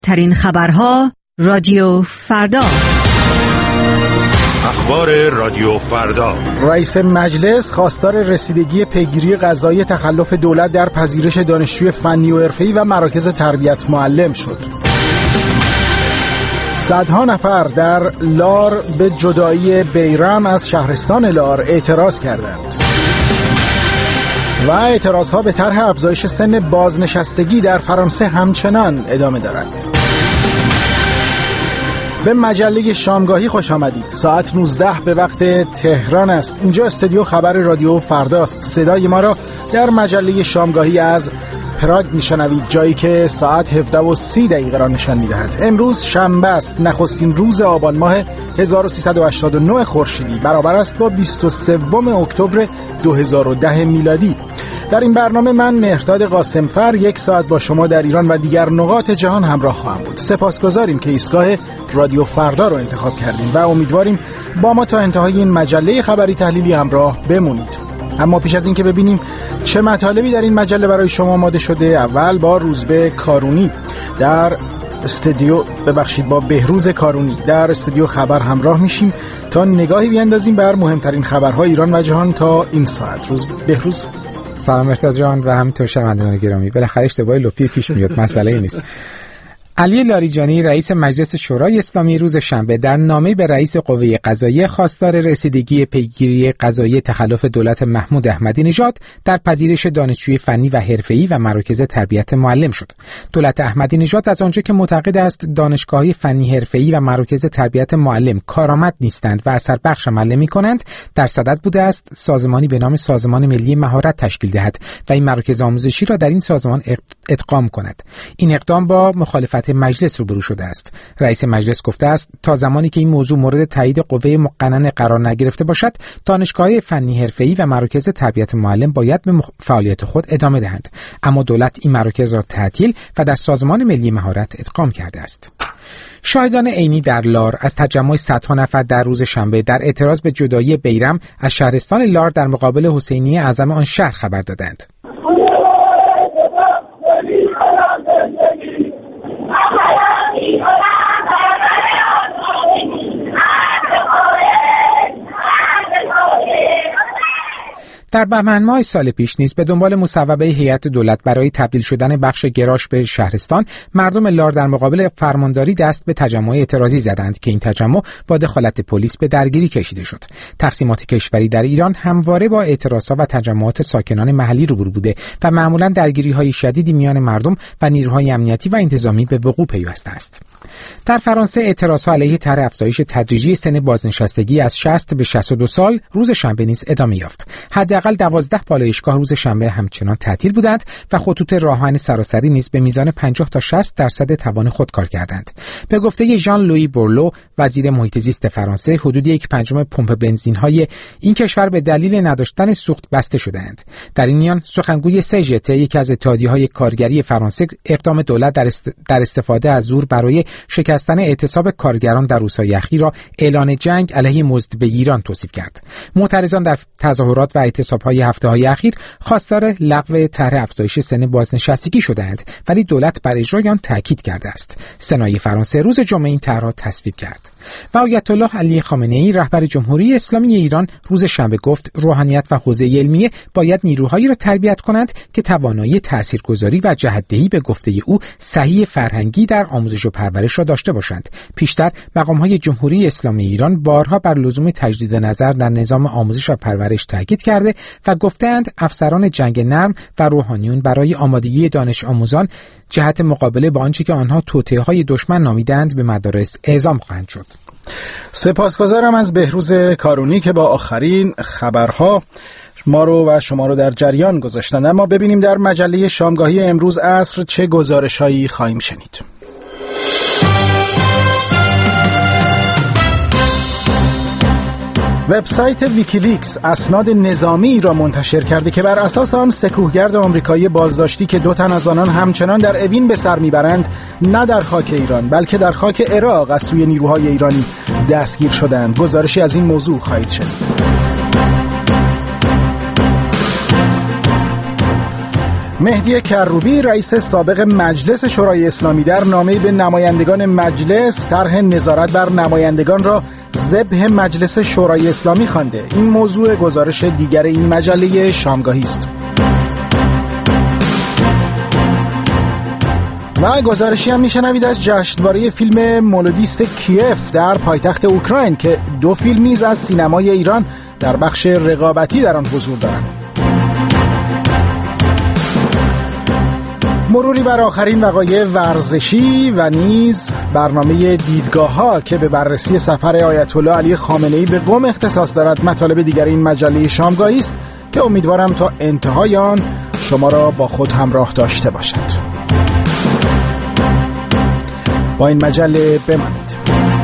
مهمترین خبرها رادیو فردا. اخبار رادیو فردا. رئیس مجلس خواستار رسیدگی پیگیری قضایی تخلف دولت در پذیرش دانشجوی فنی و حرفه‌ای و مراکز تربیت معلم شد. صدها نفر در لار به جدایی بیرم از شهرستان لار اعتراض کردند. و اعتراضها به طرح افزایش سن بازنشستگی در فرانسه همچنان ادامه دارد. به مجله شامگاهی خوش آمدید. ساعت 19 به وقت تهران است. اینجا استودیو خبر رادیو فرداست. صدای ما را در مجله شامگاهی از پراگ میشنوید، جایی که ساعت 17:30 را نشان میدهد. امروز شنبه است، نخستین روز آبان ماه 1389 خورشیدی، برابر است با 23 اکتبر 2010 میلادی. در این برنامه من مهرداد قاسمفر 1 ساعت با شما در ایران و دیگر نقاط جهان همراه خواهم بود. سپاسگزاریم که ایستگاه رادیو فردا رو انتخاب کردیم و امیدواریم با ما تا انتهای این مجله خبری تحلیلی همراه بمونید. اما پیش از این که ببینیم چه مطالبی در این مجله برای شما آماده شده، اول با روزبه کارونی در استودیو با بهروز کارونی در استودیو خبر همراه میشیم تا نگاهی بیاندازیم بر مهمترین خبرهای ایران و جهان تا این ساعت. بهروز. سلام مرتضی جان و همینطور شنوندگان گرامی. بالاخره اشتباه لپی پیش میاد، مسئله نیست. علی لاریجانی رئیس مجلس شورای اسلامی روز شنبه در نامه‌ای به رئیس قوه قضاییه خواستار رسیدگی پیگیری قضایی تخلف دولت محمود احمدی نژاد در پذیرش دانشجوی فنی و حرفه‌ای و مراکز تربیت معلم شد. دولت احمدی نژاد از آنجا که معتقد است دانشگاه‌های فنی حرفه‌ای و مراکز تربیت معلم کارآمد نیستند و اثر بخش عمل می‌کنند، در صدد بوده است سازمانی به نام سازمان ملی مهارت تشکیل دهد و این مراکز آموزشی را در این سازمان ادغام کند. این اقدام با مخالفت مجلس روبرو شده است. رئیس مجلس گفته است تا زمانی که این موضوع مورد تایید قوه مقننه قرار نگرفته باشد، دانشگاه‌های فنی حرفه‌ای و مراکز تربیت معلم باید به فعالیت خود ادامه دهند. اما دولت این مراکز را تعطیل و در سازمان ملی مهارت ادغام کرده است. شاهدان عینی در لار از تجمع صدها نفر در روز شنبه در اعتراض به جدایی بیرم از شهرستان لار در مقابل حسینیه اعظم آن شهر خبر دادند. در بهمن ماه سال پیش نیز به دنبال مصوبه هیئت دولت برای تبدیل شدن بخش گراش به شهرستان، مردم لار در مقابل فرمانداری دست به تجمع اعتراضی زدند که این تجمع با دخالت پلیس به درگیری کشیده شد. تقسیمات کشوری در ایران همواره با اعتراضات و تجمعات ساکنان محلی روبرو بوده و معمولا درگیری‌های شدیدی میان مردم و نیروهای امنیتی و انتظامی به وقوع پیوسته است. در فرانسه اعتراضات علیه طرح افزایش تدریجی سن بازنشستگی از 60 به 62 سال روز شنبه نیز ادامه یافت. حداقل 12 پالایشگاه روز شنبه همچنان تعطیل بودند و خطوط راهن سراسری نیز به میزان 50 تا 60% توان خود کار کردند. به گفته ژان لویی بورلو، وزیر محیط زیست فرانسه، حدود 1/5 پمپ بنزین‌های این کشور به دلیل نداشتن سوخت بسته شدند. در این میان سخنگوی CGT، یکی از اتحادیه‌های کارگری فرانسه، اقدام دولت در استفاده از زور برای شکستن اعتصاب کارگران در روزهای اخیر را اعلان جنگ علیه مزدبگیران توصیف کرد. معترضان در تظاهرات و اعتصاب‌های هفته‌های اخیر خواستار لغو طرح افزایش سن بازنشستگی شدند، ولی دولت بر اجرای آن تاکید کرده است. سنای فرانسه روز جمعه این طرح را تصویب کرد. و آیت الله علی خامنه‌ای، رهبر جمهوری اسلامی ایران، روز شنبه گفت روحانیت و حوزه علمیه باید نیروهایی را تربیت کنند که توانایی تاثیرگذاری و جهت‌دهی به گفته او صحیح فرهنگی در آموزش و پرورش را داشته باشند. پیشتر مقام‌های جمهوری اسلامی ایران بارها بر لزوم تجدید نظر در نظام آموزش و پرورش تاکید کرده و گفتند افسران جنگ نرم و روحانیون برای آمادگی دانش آموزان جهت مقابله با آنچه که آنها توطئه‌های دشمن نامیدند به مدارس اعزام خواهند شد. سپاسگزارم از بهروز کارونی که با آخرین خبرها ما رو و شما رو در جریان گذاشتند. اما ببینیم در مجله شامگاهی امروز عصر چه گزارش‌هایی خواهیم شنید. وبسایت ویکیلیکس اسناد نظامی را منتشر کرده که بر اساس آن سکوهگرد آمریکایی بازداشتی که 2 تن از آنان همچنان در اوین به سر میبرند، نه در خاک ایران بلکه در خاک عراق از سوی نیروهای ایرانی دستگیر شدند. گزارشی از این موضوع خواهید شنید. مهدی کروبی رئیس سابق مجلس شورای اسلامی در نامه‌ای به نمایندگان مجلس طرح نظارت بر نمایندگان را ذبح مجلس شورای اسلامی خوانده. این موضوع گزارش دیگر این مجله شامگاهی است. و گزارشی هم میشنوید از جشنواره فیلم مولودیست کیف در پایتخت اوکراین که 2 فیلم نیز از سینمای ایران در بخش رقابتی در آن حضور دارند. مروری بر آخرین وقایع ورزشی و نیز برنامه دیدگاه‌ها که به بررسی سفر آیت الله علی خامنه‌ای به قم اختصاص دارد مطالب دیگر این مجله شامگاهی است که امیدوارم تا انتهای آن شما را با خود همراه داشته باشد. با این مجله بمانید.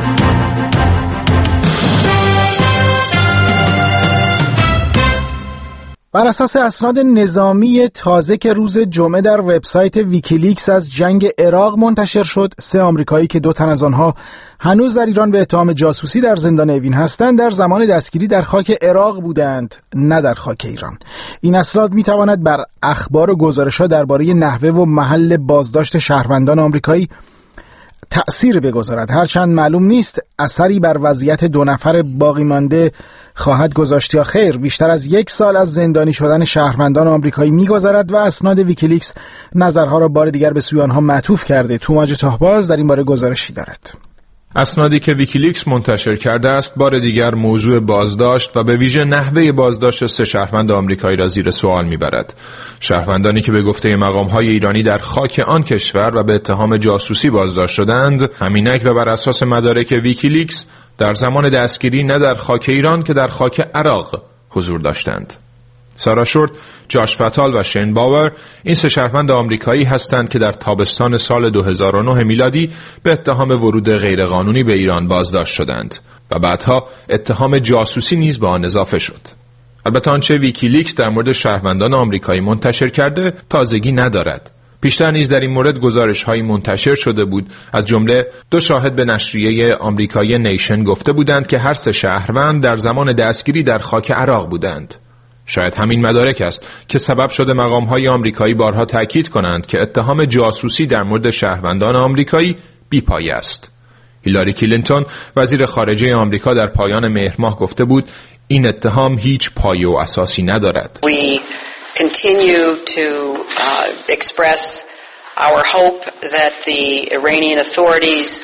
بر اساس اسناد نظامی تازه که روز جمعه در وبسایت ویکیلیکس از جنگ عراق منتشر شد، 3 آمریکایی که 2 تن از آنها هنوز در ایران به اتهام جاسوسی در زندان اوین هستند در زمان دستگیری در خاک عراق بودند، نه در خاک ایران. این اسناد میتواند بر اخبار و گزارش‌ها درباره نحوه و محل بازداشت شهروندان آمریکایی تأثیر بگذارد، هرچند معلوم نیست اثری بر وضعیت 2 نفر باقی مانده خواهد گذاشت یا خیر. بیشتر از 1 سال از زندانی شدن شهروندان آمریکایی می‌گذرد و اسناد ویکیلیکس نظرها را بار دیگر به سوی آنها معطوف کرده. توماج تاهباز در این باره گزارشی دارد. اسنادی که ویکیلیکس منتشر کرده است بار دیگر موضوع بازداشت و به ویژه نحوه بازداشت 3 شهروند آمریکایی را زیر سوال میبرد. شهروندانی که به گفته مقام‌های ایرانی در خاک آن کشور و به اتهام جاسوسی بازداشت شدند، همینک و بر اساس مدارک ویکیلیکس در زمان دستگیری نه در خاک ایران که در خاک عراق حضور داشتند. سارا شورت، جاش فتال و شین باور این 3 شهروند آمریکایی هستند که در تابستان سال 2009 میلادی به اتهام ورود غیرقانونی به ایران بازداشت شدند و بعدها اتهام جاسوسی نیز به آن اضافه شد. البته آنچه ویکیلیکس در مورد شهروندان آمریکایی منتشر کرده تازگی ندارد. پیشتر نیز در این مورد گزارش‌هایی منتشر شده بود، از جمله 2 شاهد به نشریه آمریکایی نیشن گفته بودند که هر 3 شهروند در زمان دستگیری در خاک عراق بودند. شاید همین مدارک است که سبب شده مقام‌های آمریکایی بارها تاکید کنند که اتهام جاسوسی در مورد شهروندان آمریکایی بی‌پایه است. هیلاری کلینتون وزیر خارجه آمریکا در پایان مهر ماه گفته بود این اتهام هیچ پایه و اساسی ندارد. We continue to express our hope that the Iranian authorities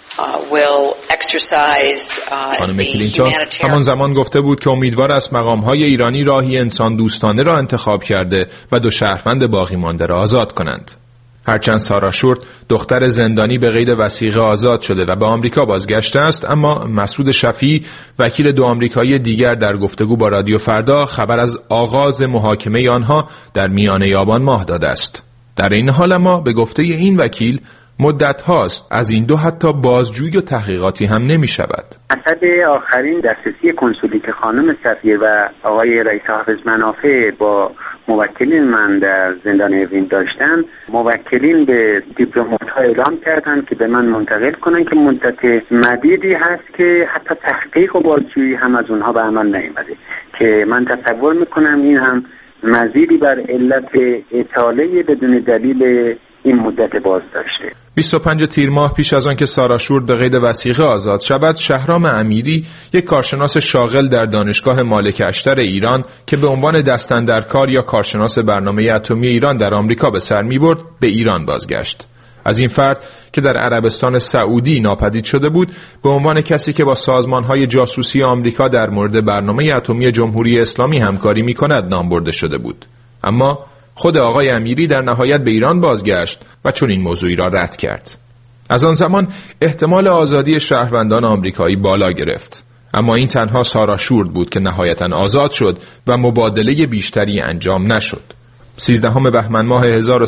خانم کلینتون همان زمان گفته بود که امیدوار است مقام‌های ایرانی راهی انسان دوستانه را انتخاب کرده و 2 شهروند باقی مانده را آزاد کنند. هرچند سارا شورت دختر زندانی به قید وثیقه آزاد شده و به آمریکا بازگشته است، اما مسعود شفیعی وکیل 2 آمریکایی دیگر در گفتگو با رادیو فردا خبر از آغاز محاکمه آنها در میانه آبان ماه داده است. در این حال اما به گفته این وکیل مدت هاست از این 2 حتی بازجویی و تحقیقاتی هم نمی شود. حسب آخرین دسترسی کنسولی که خانم سفیر و آقای رئیس حافظ منافع با موکلین من در زندان اوین داشتن، موکلین به دیپلمات‌ها اعلام کردند که به من منتقل کنن که مدت مدیدی هست که حتی تحقیق و بازجویی هم از اونها به عمل نیامده، که من تصور میکنم این هم مزیدی بر علت اطاله بدون دلیل این مدت بازداشته. 25 تیر ماه پیش از آن که سارا شورت به قید وثیقه آزاد شود، شهرام امیری، یک کارشناس شاغل در دانشگاه مالک اشتر ایران که به عنوان دستاندرکار یا کارشناس برنامه اتمی ایران در آمریکا به سر می‌برد، به ایران بازگشت. از این فرد که در عربستان سعودی ناپدید شده بود، به عنوان کسی که با سازمان‌های جاسوسی آمریکا در مورد برنامه اتمی جمهوری اسلامی همکاری می‌کند نام برده شده بود. اما خود آقای امیری در نهایت به ایران بازگشت و چون این موضوعی را رد کرد. از آن زمان احتمال آزادی شهروندان آمریکایی بالا گرفت، اما این تنها سارا شورت بود که نهایتاً آزاد شد و مبادله بیشتری انجام نشد. 13 بهمن ماه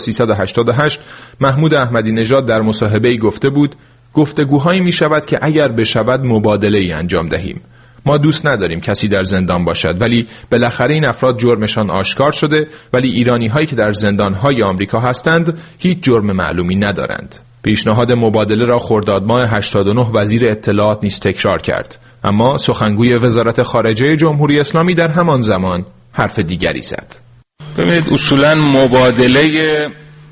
1388 محمود احمدی نژاد در مصاحبه‌ای گفته بود گفتگوهایی می شود که اگر بشود مبادله‌ای انجام دهیم. ما دوست نداریم کسی در زندان باشد، ولی بالاخره این افراد جرمشان آشکار شده، ولی ایرانی هایی که در زندانهای آمریکا هستند هیچ جرم معلومی ندارند. پیشنهاد مبادله را خرداد ماه 89 وزیر اطلاعات نیز تکرار کرد، اما سخنگوی وزارت خارجه جمهوری اسلامی در همان زمان حرف دیگری زد. ببینید اصولا مبادله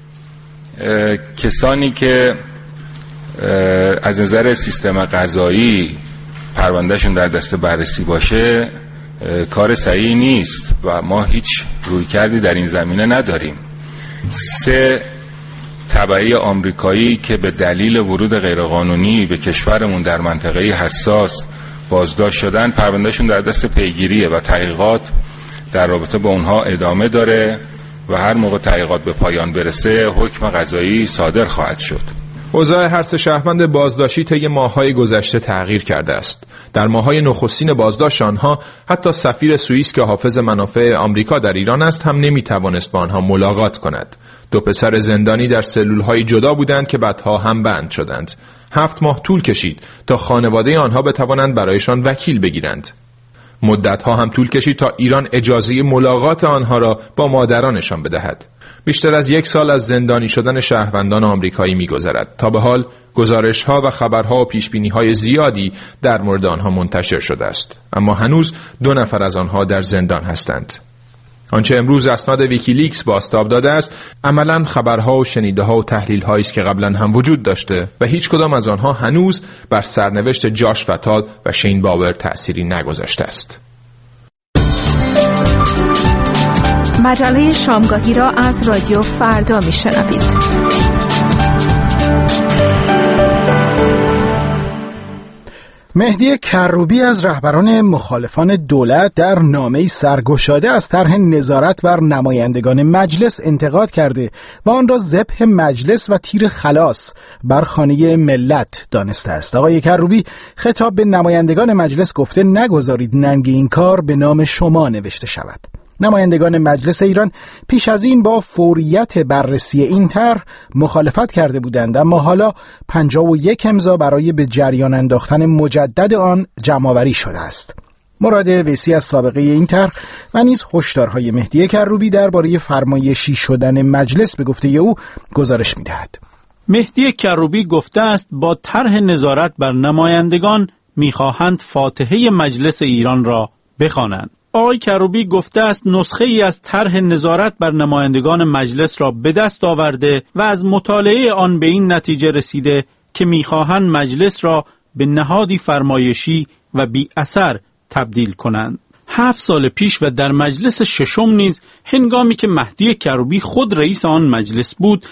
کسانی که از نظر سیستم قضایی پروندهشون در دست بررسی باشه کار صحیحی نیست و ما هیچ رویکردی در این زمینه نداریم. 3 تبعی آمریکایی که به دلیل ورود غیرقانونی به کشورمون در منطقه حساس بازداشت شدن پروندهشون در دست پیگیریه و تحقیقات در رابطه با اونها ادامه داره و هر موقع تحقیقات به پایان برسه حکم قضایی صادر خواهد شد. اوضاع هر 3 شهروند بازداشتی طی ماه‌های گذشته تغییر کرده است. در ماه‌های نخستین بازداشت آنها حتی سفیر سوئیس که حافظ منافع آمریکا در ایران است هم نمی‌توانست با آنها ملاقات کند. 2 پسر زندانی در سلول‌های جدا بودند که بعدها هم بند شدند. 7 ماه طول کشید تا خانواده آنها بتوانند برایشان وکیل بگیرند. مدت‌ها هم طول کشید تا ایران اجازه ملاقات آنها را با مادرانشان بدهد. بیشتر از 1 سال از زندانی شدن شهروندان آمریکایی می‌گذرد. تا به حال گزارش‌ها و خبرها و پیشبینی‌های زیادی در مورد آنها منتشر شده است، اما هنوز 2 نفر از آنها در زندان هستند. آنچه امروز اسناد ویکیلیکس بازتاب داده است عملاً خبرها و شنیده‌ها و تحلیل‌هایی است که قبلاً هم وجود داشته و هیچ کدام از آنها هنوز بر سرنوشت جاش فتاد و شین باور تأثیری نگذاشته است. مجله شامگاهی را از رادیو فردا میشنوید. مهدی کروبی از رهبران مخالفان دولت در نامه‌ای سرگشاده از طرح نظارت بر نمایندگان مجلس انتقاد کرده و آن را ذبح مجلس و تیر خلاص بر خانه ملت دانسته است. آقای کروبی خطاب به نمایندگان مجلس گفته نگذارید ننگ این کار به نام شما نوشته شود. نمایندگان مجلس ایران پیش از این با فوریت بررسی این طرح مخالفت کرده بودند، اما حالا 51 امضا برای به جریان انداختن مجدد آن جمع‌آوری شده است. مراد ویسی از سابقه این طرح و نیز هشدارهای مهدی کروبی درباره فرمایشی شدن مجلس به گفته او گزارش می‌دهد. مهدی کروبی گفته است با طرح نظارت بر نمایندگان می‌خواهند فاتحه مجلس ایران را بخوانند. آقای کروبی گفته است نسخه ای از طرح نظارت بر نمایندگان مجلس را به دست آورده و از مطالعه آن به این نتیجه رسیده که می‌خواهند مجلس را به نهادی فرمایشی و بی اثر تبدیل کنند. 7 سال پیش و در مجلس ششم نیز هنگامی که مهدی کروبی خود رئیس آن مجلس بود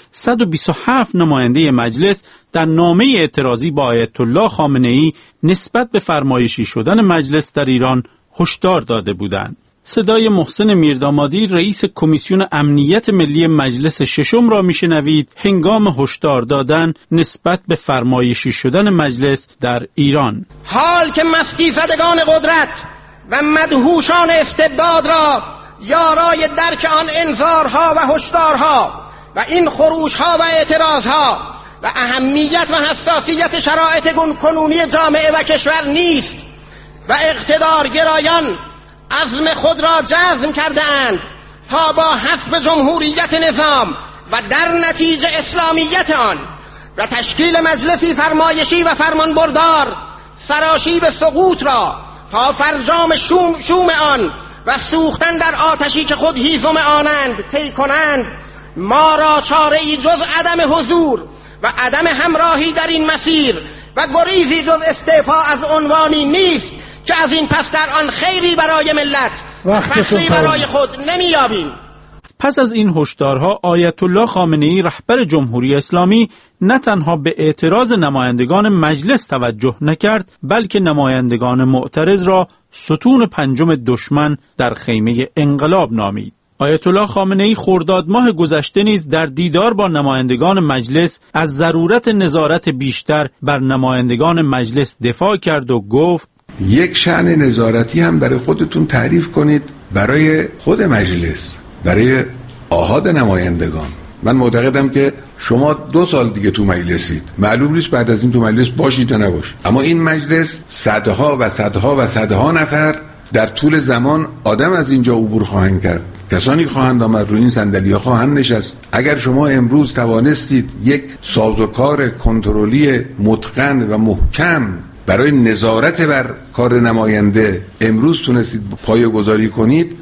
127 نماینده مجلس در نامه اعتراضی با آیت الله خامنه‌ای نسبت به فرمایشی شدن مجلس در ایران هشدار داده بودند. صدای محسن میردامادی رئیس کمیسیون امنیت ملی مجلس ششم را میشنوید هنگام هشدار دادن نسبت به فرمایشی شدن مجلس در ایران. حال که مستی زدگان قدرت و مدهوشان استبداد را یارای درک آن انذارها و هشدارها و این خروشها و اعتراضها و اهمیت و حساسیت شرایط کنونی جامعه و کشور نیست و اقتدارگرایان عزم خود را جزم کرده اند تا با حفظ جمهوریت نظام و در نتیجه اسلامیت آن و تشکیل مجلسی فرمایشی و فرمانبردار سراشیب سقوط را تا فرجام شوم آن و سوختن در آتشی که خود هیزم آنند طی کنند، ما را چاره ای جز عدم حضور و عدم همراهی در این مسیر و گریزی جز استعفا از عنوانی نیست که از این پس در آن خیری برای ملت و فخری برای خود نمیابیم. پس از این هشدارها آیت الله خامنه‌ای رهبر جمهوری اسلامی نه تنها به اعتراض نمایندگان مجلس توجه نکرد، بلکه نمایندگان معترض را ستون پنجم دشمن در خیمه انقلاب نامید. آیت الله خامنه‌ای خرداد ماه گذشته نیز در دیدار با نمایندگان مجلس از ضرورت نظارت بیشتر بر نمایندگان مجلس دفاع کرد و گفت یک شأن نظارتی هم برای خودتون تعریف کنید، برای خود مجلس، برای آحاد نمایندگان. من معتقدم که شما 2 سال دیگه تو مجلسید، معلوم نیست بعد از این تو مجلس باشید یا نباشید، اما این مجلس صدها و صدها و صدها نفر در طول زمان آدم از اینجا عبور خواهند کرد، کسانی خواهند آمد روی این صندلی‌ها خواهند نشست. اگر شما امروز توانستید یک سازوکار کنترلی متقن و محکم برای نظارت بر کار نماینده امروز تونستید پایه‌گذاری کنید،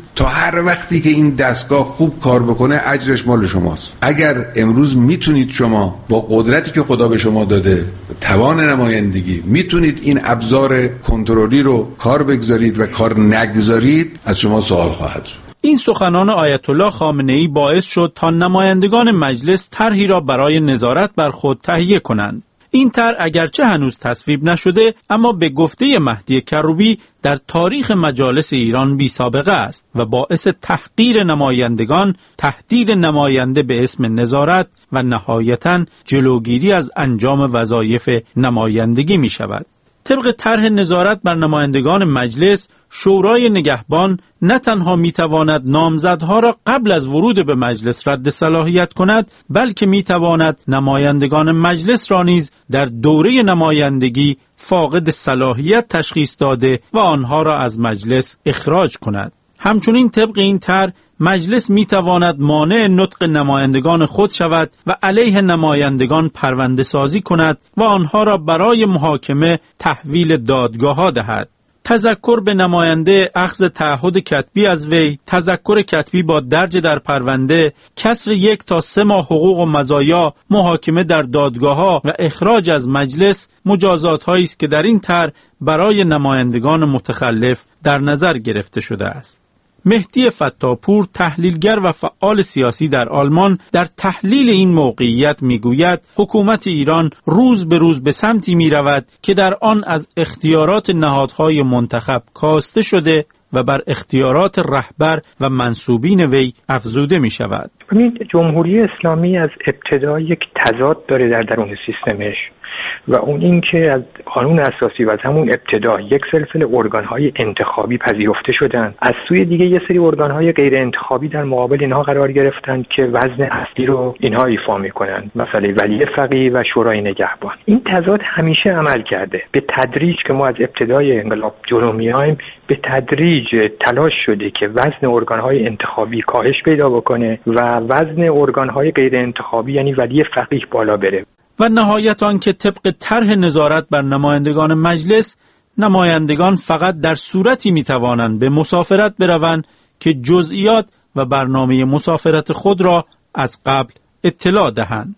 تا هر وقتی که این دستگاه خوب کار بکنه اجرش مال شماست. اگر امروز میتونید شما با قدرتی که خدا به شما داده، توان نمایندگی، میتونید این ابزار کنترلی رو کار بگذارید و کار نگذارید، از شما سوال خواهد شد. این سخنان آیت الله خامنه‌ای باعث شد تا نمایندگان مجلس طرحی را برای نظارت بر خود تهیه کنند. این طرح اگرچه هنوز تصویب نشده، اما به گفته مهدی کروبی در تاریخ مجالس ایران بی سابقه است و باعث تحقیر نمایندگان، تهدید نماینده به اسم نظارت و نهایتاً جلوگیری از انجام وظایف نمایندگی می شود. طبق طرح نظارت بر نمایندگان مجلس، شورای نگهبان نه تنها میتواند نامزدها را قبل از ورود به مجلس رد صلاحیت کند، بلکه میتواند نمایندگان مجلس را نیز در دوره نمایندگی فاقد صلاحیت تشخیص داده و آنها را از مجلس اخراج کند. همچنین طبق این طرح مجلس میتواند مانع نطق نمایندگان خود شود و علیه نمایندگان پرونده سازی کند و آنها را برای محاکمه تحویل دادگاه‌ها دهد. تذکر به نماینده اخذ تعهد کتبی از وی، تذکر کتبی با درج در پرونده، کسر 1 تا 3 ماه حقوق و مزایا، محاکمه در دادگاه‌ها و اخراج از مجلس مجازات‌هایی است که در این طرح برای نمایندگان متخلف در نظر گرفته شده است. مهدی فتاپور، تحلیلگر و فعال سیاسی در آلمان، در تحلیل این موقعیت میگوید حکومت ایران روز به روز به سمتی میرود که در آن از اختیارات نهادهای منتخب کاسته شده و بر اختیارات رهبر و منصوبین وی افزوده می شود. جمهوری اسلامی از ابتدا یک تضاد داره در درون سیستمش و اون این که از قانون اساسی و از همون ابتدا یک سلسله ارگان‌های انتخابی پذیرفته شدن، از سوی دیگه یه سری ارگان‌های غیر انتخابی در مقابل اینها قرار گرفتن که وزن اصلی رو اینها ایفا می‌کنن، مثلا ولی فقیه و شورای نگهبان. این تضاد همیشه عمل کرده. به تدریج که ما از ابتدای انقلاب جلو میایم، به تدریج تلاش شده که وزن ارگان‌های انتخابی کاهش پیدا بکنه و وزن ارگان‌های غیر انتخابی یعنی ولی فقیه بالا بره. و نهایت آن که طبق طرح نظارت بر نمایندگان مجلس، نمایندگان فقط در صورتی میتوانند به مسافرت بروند که جزئیات و برنامه مسافرت خود را از قبل اطلاع دهند.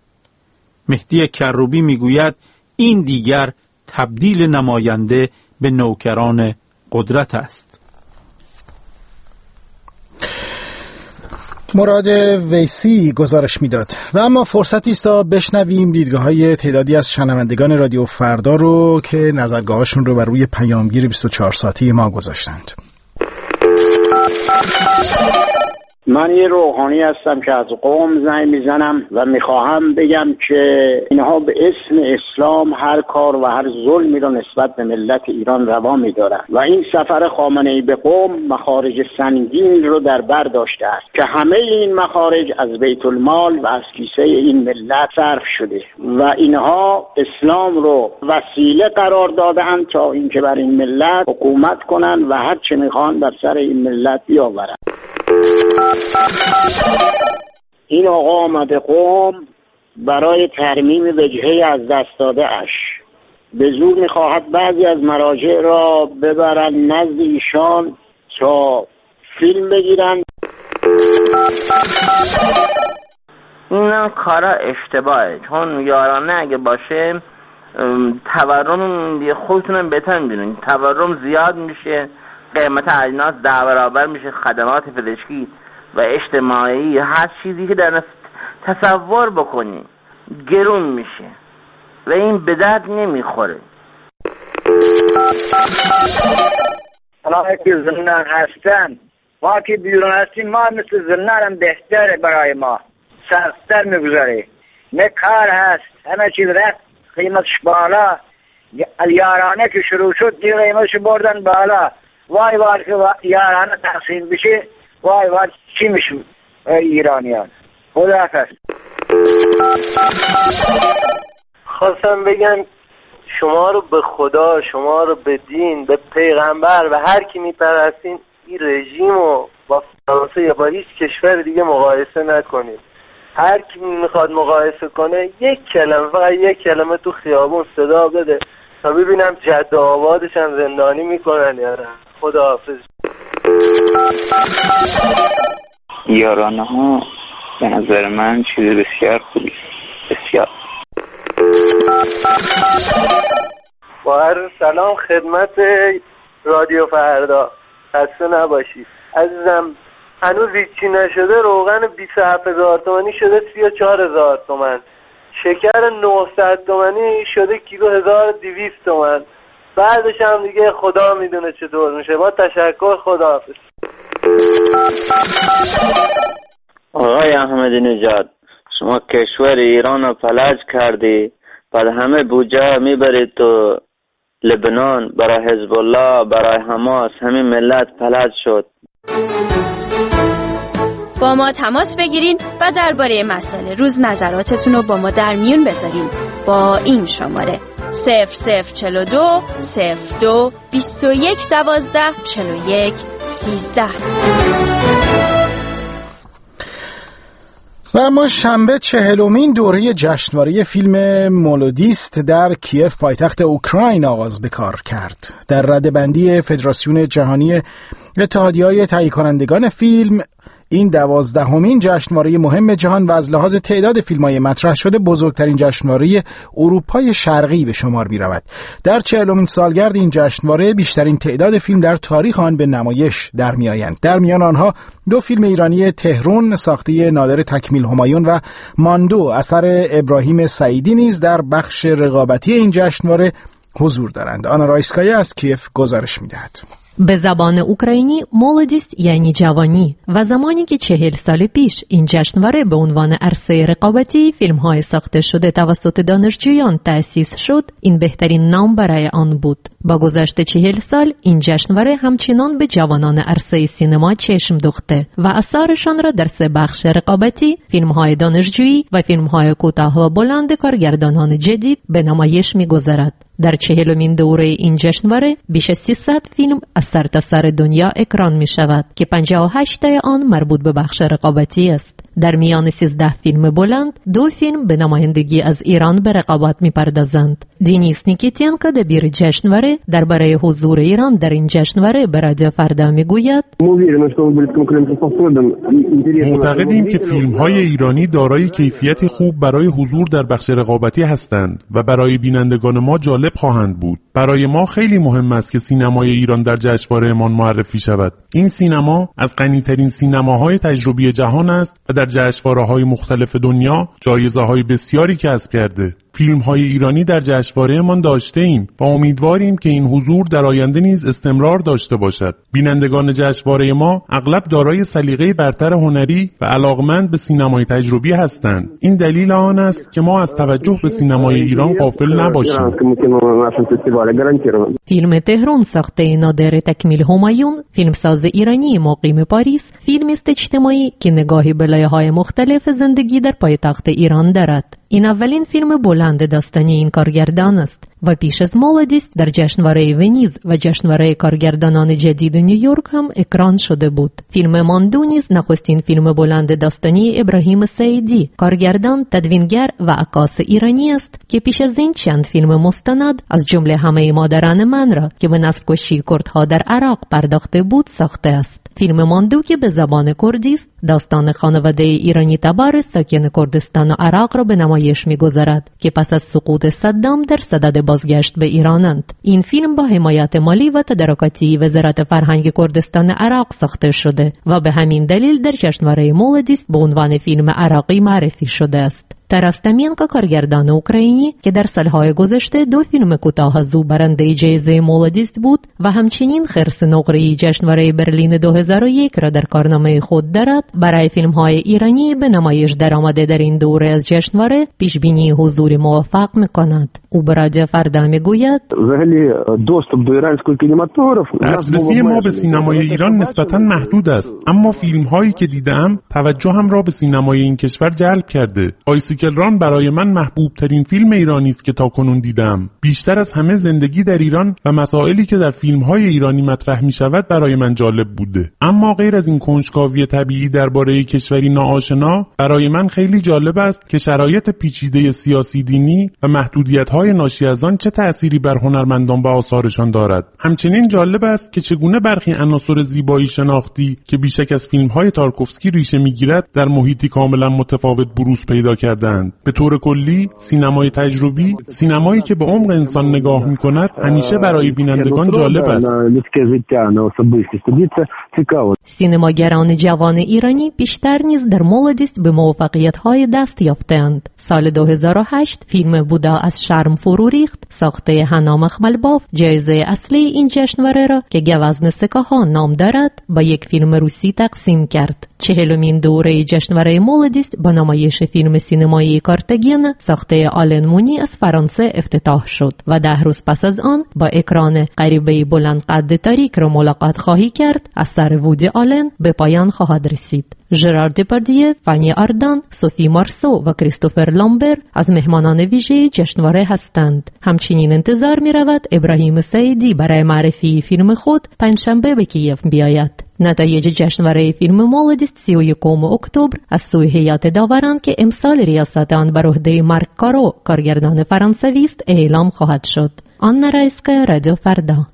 مهدی کروبی میگوید این دیگر تبدیل نماینده به نوکران قدرت است. مراد ویسی گزارش میداد. و اما فرصتی است تا بشنویم دیدگاه‌های تعدادی از شنوندگان رادیو فردا رو که نظرگاهاشون رو بر روی پیامگیر 24 ساعته ما گذاشتند. من یه روحانی هستم که از قم زنگ میزنم و میخواهم بگم که اینها به اسم اسلام هر کار و هر ظلمی رو نسبت به ملت ایران روا میدارن و این سفر خامنه‌ای به قم مخارج سنگین رو در بر داشته است که همه این مخارج از بیت المال و از کیسه این ملت صرف شده و اینها اسلام رو وسیله قرار دادن تا اینکه بر این ملت حکومت کنن و هر چه میخوان بر سر این ملت بیاورن. این آقا آمده قم برای ترمیم وجهه از دست داده اش. به زور میخواهد بعضی از مراجع را ببرن نزد ایشان تا فیلم بگیرن. این کارا اشتباهه، چون یارانه اگه باشه تورم خودتونم بهتر میدونین، تورم زیاد میشه، قیمت اجناس 10 برابر میشه، خدمات پزشکی و اجتماعی هر چیزی که در تصور بکنی گرون میشه و این به درد نمیخوره. اونایی که زندان هستن، ما که بیرون هستیم، ما مثل زندان هم بهتره برای ما، سخت‌تر میگذاره. نه کار هست، همه چیز رفت قیمتش بالا، یارانه که شروع شد دیگه قیمتش بردن بالا. وای وای که یارانه تقسیم بشه، وای وای چی میشون ایرانیان. خدا حافظ. خواستم بگم شما رو به خدا، شما رو به دین، به پیغمبر و هر کی میپرستین این رژیم رو با فرانسه یا با هیچ کشور دیگه مقایسه نکنید. هر کی میخواد مقایسه کنه یک کلمه، فقط یک کلمه تو خیابون صدا بده تا ببینم جد آبادش هم زندانی میکنن یا نه. خدا حافظ. یارانه ها به نظر من چیز بسیار خوبی، بسیار. با عرض سلام خدمت رادیو فردا، خسته نباشید. عزیزم هنوز هیچی نشده، روغن 27,000 تومانی شده 34,000 تومان، شکر 900 تومانی شده کیلو 1200 تومان، بعدش هم دیگه خدا میدونه چطور میشه. با تشکر، خداحافظ. آقای احمدی نژاد، شما کشور ایران رو فلج کردی، بعد همه بودجه میبرید تو لبنان برای حزب الله، برای حماس، همین ملت فلج شد. با ما تماس بگیرین و درباره مسائل روز نظراتتون رو با ما در میون بذارین با این شماره 0042 02 21 12 41 13. و ما شنبه 40مین دوره جشنواره فیلم مولودیست در کیف پایتخت اوکراین آغاز به کار کرد. در رده‌بندی فدراسیون جهانی اتحادیه‌های تهیه کنندگان فیلم، این 12مین جشنواره مهم جهان و از لحاظ تعداد فیلم‌های مطرح شده بزرگترین جشنواره اروپای شرقی به شمار می‌رود. در 40مین سالگرد این جشنواره بیشترین تعداد فیلم در تاریخ آن به نمایش در می‌آیند. در میان آنها 2 فیلم ایرانی تهرون ساخته نادر تکمیل همایون و ماندو اثر ابراهیم سعیدی نیز در بخش رقابتی این جشنواره حضور دارند. آنا رایسکایا از کیف گزارش می‌دهد. به زبان اوکراینی مولودیست یعنی جوانی و زمانی که 40 سال پیش این جشنواره به عنوان عرصه رقابتی فیلم‌های ساخته شده توسط دانشجویان تأسیس شد، این بهترین نام برای آن بود. با گذشت 40 سال این جشنواره همچنان به جوانان عرصه سینما چشم دوخته و آثارشان را در 3 بخش رقابتی، فیلم‌های دانشجویی و فیلم‌های کوتاه و بلند کارگردانان جدید به نمایش می‌گذارد. در 40مین دوره این جشنواره بیش از 300 فیلم از سرتاسر دنیا اکران می شود که 58 تای آن مربوط به بخش رقابتی است. در میان 13 فیلم بلند 2 فیلم به نمایندگی از ایران به رقابت می پردازند. دینیس نیکیتینکو دبیر جشنواره درباره حضور ایران در این جشنواره به رادیو فردا می گوید: معتقدیم که فیلم‌های ایرانی دارای کیفیت خوب برای حضور در بخش رقابتی هستند و برای بینندگان ما جالب خواهند بود. برای ما خیلی مهم است که سینمای ایران در جشنواره‌مان معرفی شود. این سینما از غنی‌ترین سینماهای تجربی جهان است و در جشنواره‌های مختلف دنیا جایزه‌های بسیاری کسب کرده. فیلم‌های ایرانی در جشنواره‌مان داشته‌ایم و امیدواریم که این حضور در آینده نیز استمرار داشته باشد. بینندگان جشنواره ما اغلب دارای سلیقه برتر هنری و علاقمند به سینمای تجربی هستند. این دلیل آن است که ما از توجه به سینمای ایران غافل نباشیم. فیلم تهران ساخته نادر تکمیل همایون، فیلمساز ایرانی مقیم پاریس، فیلمی است اجتماعی که نگاهی به لایه‌های مختلف زندگی در پایتخت ایران دارد. این اولین فیلم بلند داستانی این کارگردان است و پیش از مولودیست در جشنواره ونیز و جشنواره کارگردانان جدید نیویورک هم اکران شده بود. فیلم ماندو نیز نخستین فیلم بلند داستانی ابراهیم سعیدی، کارگردان، تدوینگر و عکاس ایرانی است که پیش از این چند فیلم مستند از جمله همه مادران من را که به نسل‌کشی کردها در عراق پرداخته بود ساخته است. فیلم ماندو که به زبان کردی است، داستان خانواده ایرانی تبار ساکن کردستان و عراق را به نمایش می‌گذارد که پس از سقوط صدام در صدد بازگشت به ایرانند. این فیلم با حمایت مالی و تدارکاتی وزارت فرهنگ کردستان عراق ساخته شده و به همین دلیل در جشنواره مولودیست به عنوان فیلم عراقی معرفی شده است. تراستامینکو کارگردان اوکراینی که در سالهای گذشته 2 فیلم کوتاه از او برنده جایزه مولودیست بود و همچنین خرس نقره‌ای جشنواره برلین 2001 را در کارنامه خود دارد، برای فیلم‌های ایرانی به نمایش درآمده در این دوره از جشنواره پیشبینی حضور موفق می‌کند. او به رادیو فردا می‌گوید: دسترسی ما به سینمای ایران نسبتاً محدود است، اما فیلم‌هایی که دیدم توجهم را به سینمای این کشور جلب کرده. آیسی موتورسیکل ران برای من محبوب ترین فیلم ایرانی است که تاکنون دیدم. بیشتر از همه زندگی در ایران و مسائلی که در فیلم‌های ایرانی مطرح می‌شود برای من جالب بوده. اما غیر از این کنجکاوی طبیعی درباره کشوری ناآشنا، برای من خیلی جالب است که شرایط پیچیده سیاسی، دینی و محدودیت‌های ناشی از آن چه تأثیری بر هنرمندان و آثارشان دارد. همچنین جالب است که چگونه برخی عناصر زیبایی شناختی که بیشک از فیلم‌های تارکوفسکی ریشه می‌گیرد در محیطی کاملا متفاوت بروز پیدا کردند. به طور کلی سینمای تجربی، سینمایی که به عمق انسان نگاه می‌کند، همیشه برای بینندگان جالب است. سینماگران جوان ایرانی بیشتر نیز در مولدیست به موفقیت‌های دست یافتند. سال 2008 فیلم بودا از شرم فرو ریخت ساخته حنا مخملباف جایزه اصلی این جشنواره را که گوزن سکاها نام دارد با یک فیلم روسی تقسیم کرد. 40مین دوره جشنواره مولدیست با نمایش فیلم سینمایی کارتاژن ساخته آلن مونی از فرانسه افتتاح شد و 10 روز پس از آن با اکران غریبه بلند قد تاریک را ملاقات خواهی کرد اثر وودی آلن به پایان خواهد رسید. ژرار دپاردیه، فانی آردان، سوفی مارسو و کریستوفر لامبر از مهمانان ویژه جشنواره هستند. همچنین انتظار می رود ابراهیم سعیدی برای معرفی فیلم خود پنجشنبه به کیف بیاید. نتایج جشنواره فیلم مولدیست 31 اکتبر از سوی هیئت داوران که امسال ریاست آن بر عهده مارک کارو کارگردان فرانسوی است اعلام خواهد شد. آنا رایسکا، رادیو فردا.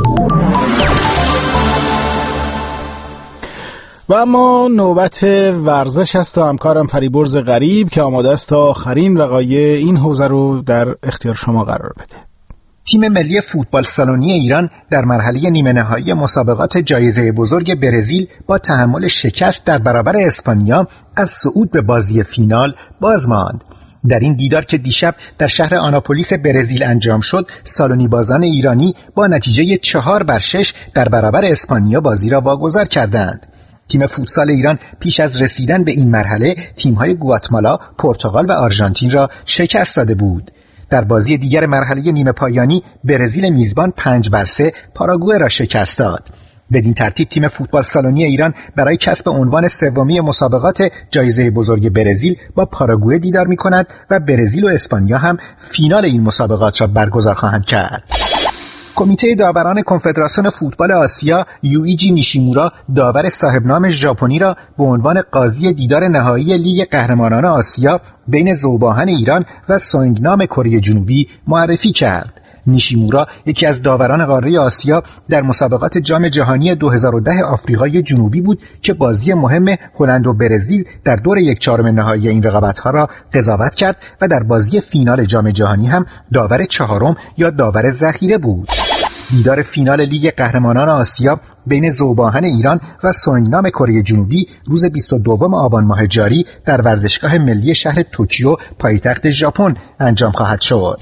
و اما نوبت ورزش است تا همکارم فریبرز غریب که آماده است تا آخرین وقایع این حوزه رو در اختیار شما قرار بده. تیم ملی فوتبال سالونی ایران در مرحله نیمه نهایی مسابقات جایزه بزرگ برزیل با تحمل شکست در برابر اسپانیا از صعود به بازی فینال باز ماند. در این دیدار که دیشب در شهر آناپولیس برزیل انجام شد، سالونی بازان ایرانی با نتیجه 4-6 در برابر اسپانیا بازی را واگذار کردند. تیم فوتسال ایران پیش از رسیدن به این مرحله تیم‌های گواتمالا، پرتغال و آرژانتین را شکست داده بود. در بازی دیگر مرحله نیمه پایانی برزیل میزبان 5-3 پاراگوئه را شکست داد. بدین ترتیب تیم فوتبال سالونی ایران برای کسب عنوان سومی مسابقات جایزه بزرگ برزیل با پاراگوئه دیدار می‌کند و برزیل و اسپانیا هم فینال این مسابقات را برگزار خواهند کرد. کمیته داوران کنفدراسیون فوتبال آسیا یویجی نیشیمورا داور صاحب نام ژاپنی را به عنوان قاضی دیدار نهایی لیگ قهرمانان آسیا بین ذوباهن ایران و سونگنام کره جنوبی معرفی کرد. نیشیمورا یکی از داوران قاره آسیا در مسابقات جام جهانی 2010 آفریقای جنوبی بود که بازی مهم هلند و برزیل در دور 1/4 نهایی این رقابت‌ها را قضاوت کرد و در بازی فینال جام جهانی هم داور 4م یا داور ذخیره بود. دیدار فینال لیگ قهرمانان آسیا بین ذوباهن ایران و سونگنام کره جنوبی روز 22 آبان ماه جاری در ورزشگاه ملی شهر توکیو پایتخت ژاپن انجام خواهد شد.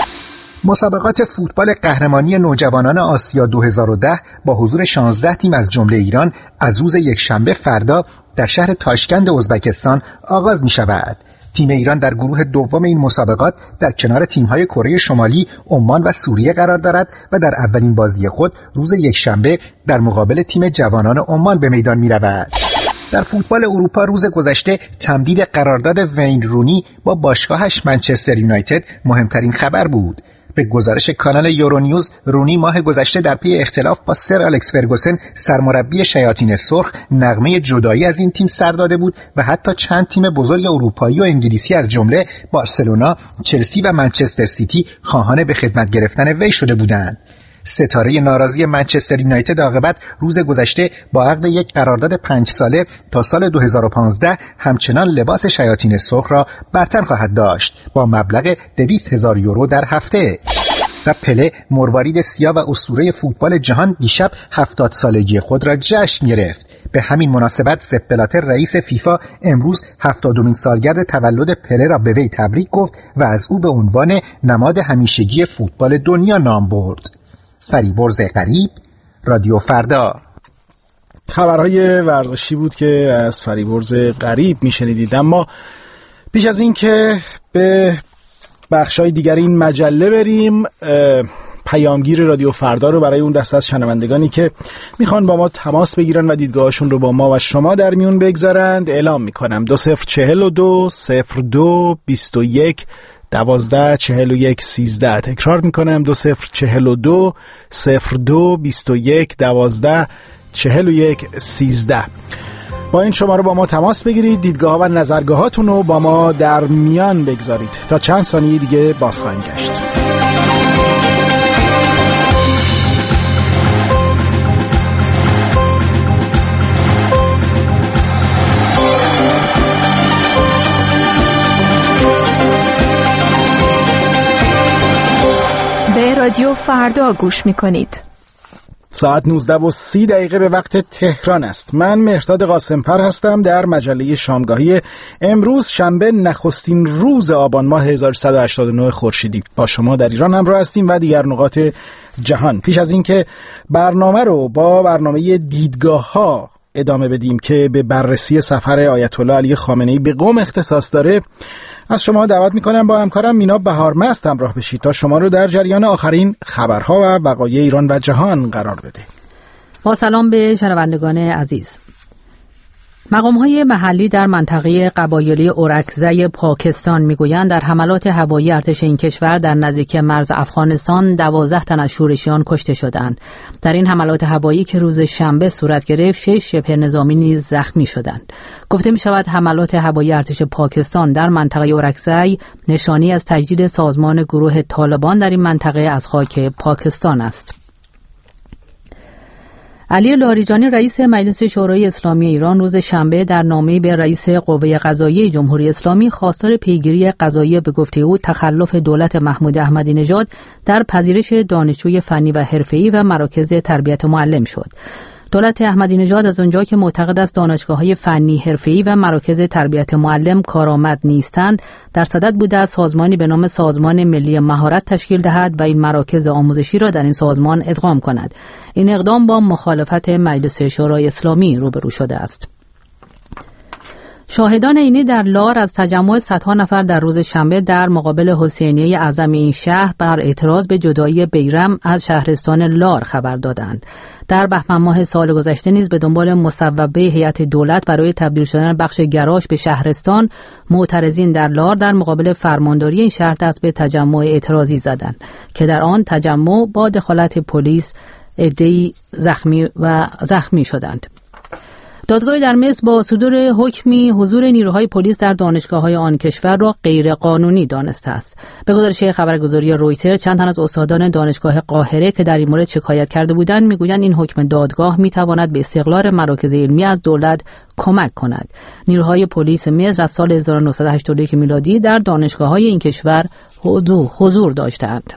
مسابقات فوتبال قهرمانی نوجوانان آسیا 2010 با حضور 16 تیم از جمله ایران از روز یکشنبه فردا در شهر تاشکند ازبکستان آغاز می شود. تیم ایران در گروه دوم این مسابقات در کنار تیم‌های کره شمالی، عمان و سوریه قرار دارد و در اولین بازی خود روز یکشنبه در مقابل تیم جوانان عمان به میدان می‌رود. در فوتبال اروپا روز گذشته تمدید قرارداد وین رونی با باشگاهش منچستر یونایتد مهمترین خبر بود. به گزارش کانال یورونیوز، رونی ماه گذشته در پی اختلاف با سر الکس فرگوسن سرمربی شیاطین سرخ نغمه جدایی از این تیم سر داده بود و حتی چند تیم بزرگ اروپایی و انگلیسی از جمله بارسلونا، چلسی و منچستر سیتی خواهان به خدمت گرفتن وی شده بودند. ستاره ناراضی منچستر یونایتد عاقبت روز گذشته با عقد یک قرارداد 5 ساله تا سال 2015 همچنان لباس شیاطین سرخ را بر تن خواهد داشت با مبلغ 200,000 یورو در هفته. و پله، مروارید سیاه و اسطوره فوتبال جهان، دیشب 70 سالگی خود را جشن گرفت. به همین مناسبت سپ بلاتر رئیس فیفا امروز 70مین سالگرد تولد پله را به وی تبریک گفت و از او به عنوان نماد همیشگی فوتبال دنیا نام برد. فریبرز غریب، رادیو فردا. خبرهای ورزشی بود که از فریبرز غریب میشنیدید. اما پیش از این که به بخشای دیگر این مجله بریم، پیامگیر رادیو فردا رو برای اون دسته از شنوندگانی که میخوان با ما تماس بگیرن و دیدگاهشون رو با ما و شما در میون بگذارند اعلام میکنم. 2042 02 21 12 41 13. تکرار میکنم 2042 02 21 12 41 13. با این شما رو با ما تماس بگیرید، دیدگاه و نظرگاهاتون رو با ما در میان بگذارید. تا چند ثانیه دیگه باز خواهیم گشت. به رادیو فردا گوش میکنید. ساعت 19:30 به وقت تهران است. من مهرداد قاسم‌پر هستم. در مجله شامگاهی امروز شنبه نخستین روز آبان ماه 1189 خورشیدی با شما در ایران همراه هستیم و دیگر نقاط جهان. پیش از اینکه برنامه رو با برنامه دیدگاه‌ها ادامه بدیم که به بررسی سفر آیت الله علی خامنه‌ای به قم اختصاص داره، از شما دعوت میکنم با همکارم مینا بهارمست همراه بشید تا شما رو در جریان آخرین خبرها و وقایع ایران و جهان قرار بده. با سلام به شنوندگان عزیز. مقام‌های محلی در منطقه قبایلی اورکزی پاکستان میگویند در حملات هوایی ارتش این کشور در نزدیکی مرز افغانستان 12 تن از شورشیان کشته شدند. در این حملات هوایی که روز شنبه صورت گرفت 6 شبه نظامی نیز زخمی شدند. گفته می‌شود حملات هوایی ارتش پاکستان در منطقه اورکزی نشانی از تجدید سازمان گروه طالبان در این منطقه از خاک پاکستان است. علی لاریجانی رئیس مجلس شورای اسلامی ایران روز شنبه در نامه‌ای به رئیس قوه قضاییه جمهوری اسلامی خواستار پیگیری قضایی به گفته او تخلف دولت محمود احمدی نژاد در پذیرش دانشجوی فنی و حرفه‌ای و مراکز تربیت معلم شد. دولت احمدی نژاد از آنجا که معتقد است دانشگاه‌های فنی حرفه‌ای و مراکز تربیت معلم کارآمد نیستند، در صدد بوده است سازمانی به نام سازمان ملی مهارت تشکیل دهد و این مراکز آموزشی را در این سازمان ادغام کند. این اقدام با مخالفت مجلس شورای اسلامی روبرو شده است. شاهدان عینی در لار از تجمع صدها نفر در روز شنبه در مقابل حسینیه اعظم این شهر بر اعتراض به جدایی بیرم از شهرستان لار خبر دادند. در بهمن ماه سال گذشته نیز به دنبال مصوبه هیئت دولت برای تبدیل شدن بخش گراش به شهرستان، معترضین در لار در مقابل فرمانداری این شهر دست به تجمع اعتراضی زدند که در آن تجمع با دخالت پلیس عده‌ای زخمی شدند. دادگاهی در مصر با صدور حکمی حضور نیروهای پلیس در دانشگاه‌های آن کشور را غیرقانونی دانسته است. به گزارش خبرگزاری رویترز چند تن از استادان دانشگاه قاهره که در این مورد شکایت کرده بودند میگویند این حکم دادگاه میتواند به استقلال مراکز علمی از دولت کمک کند. نیروهای پلیس مصر از سال 1981 میلادی در دانشگاه‌های این کشور حضور داشتند.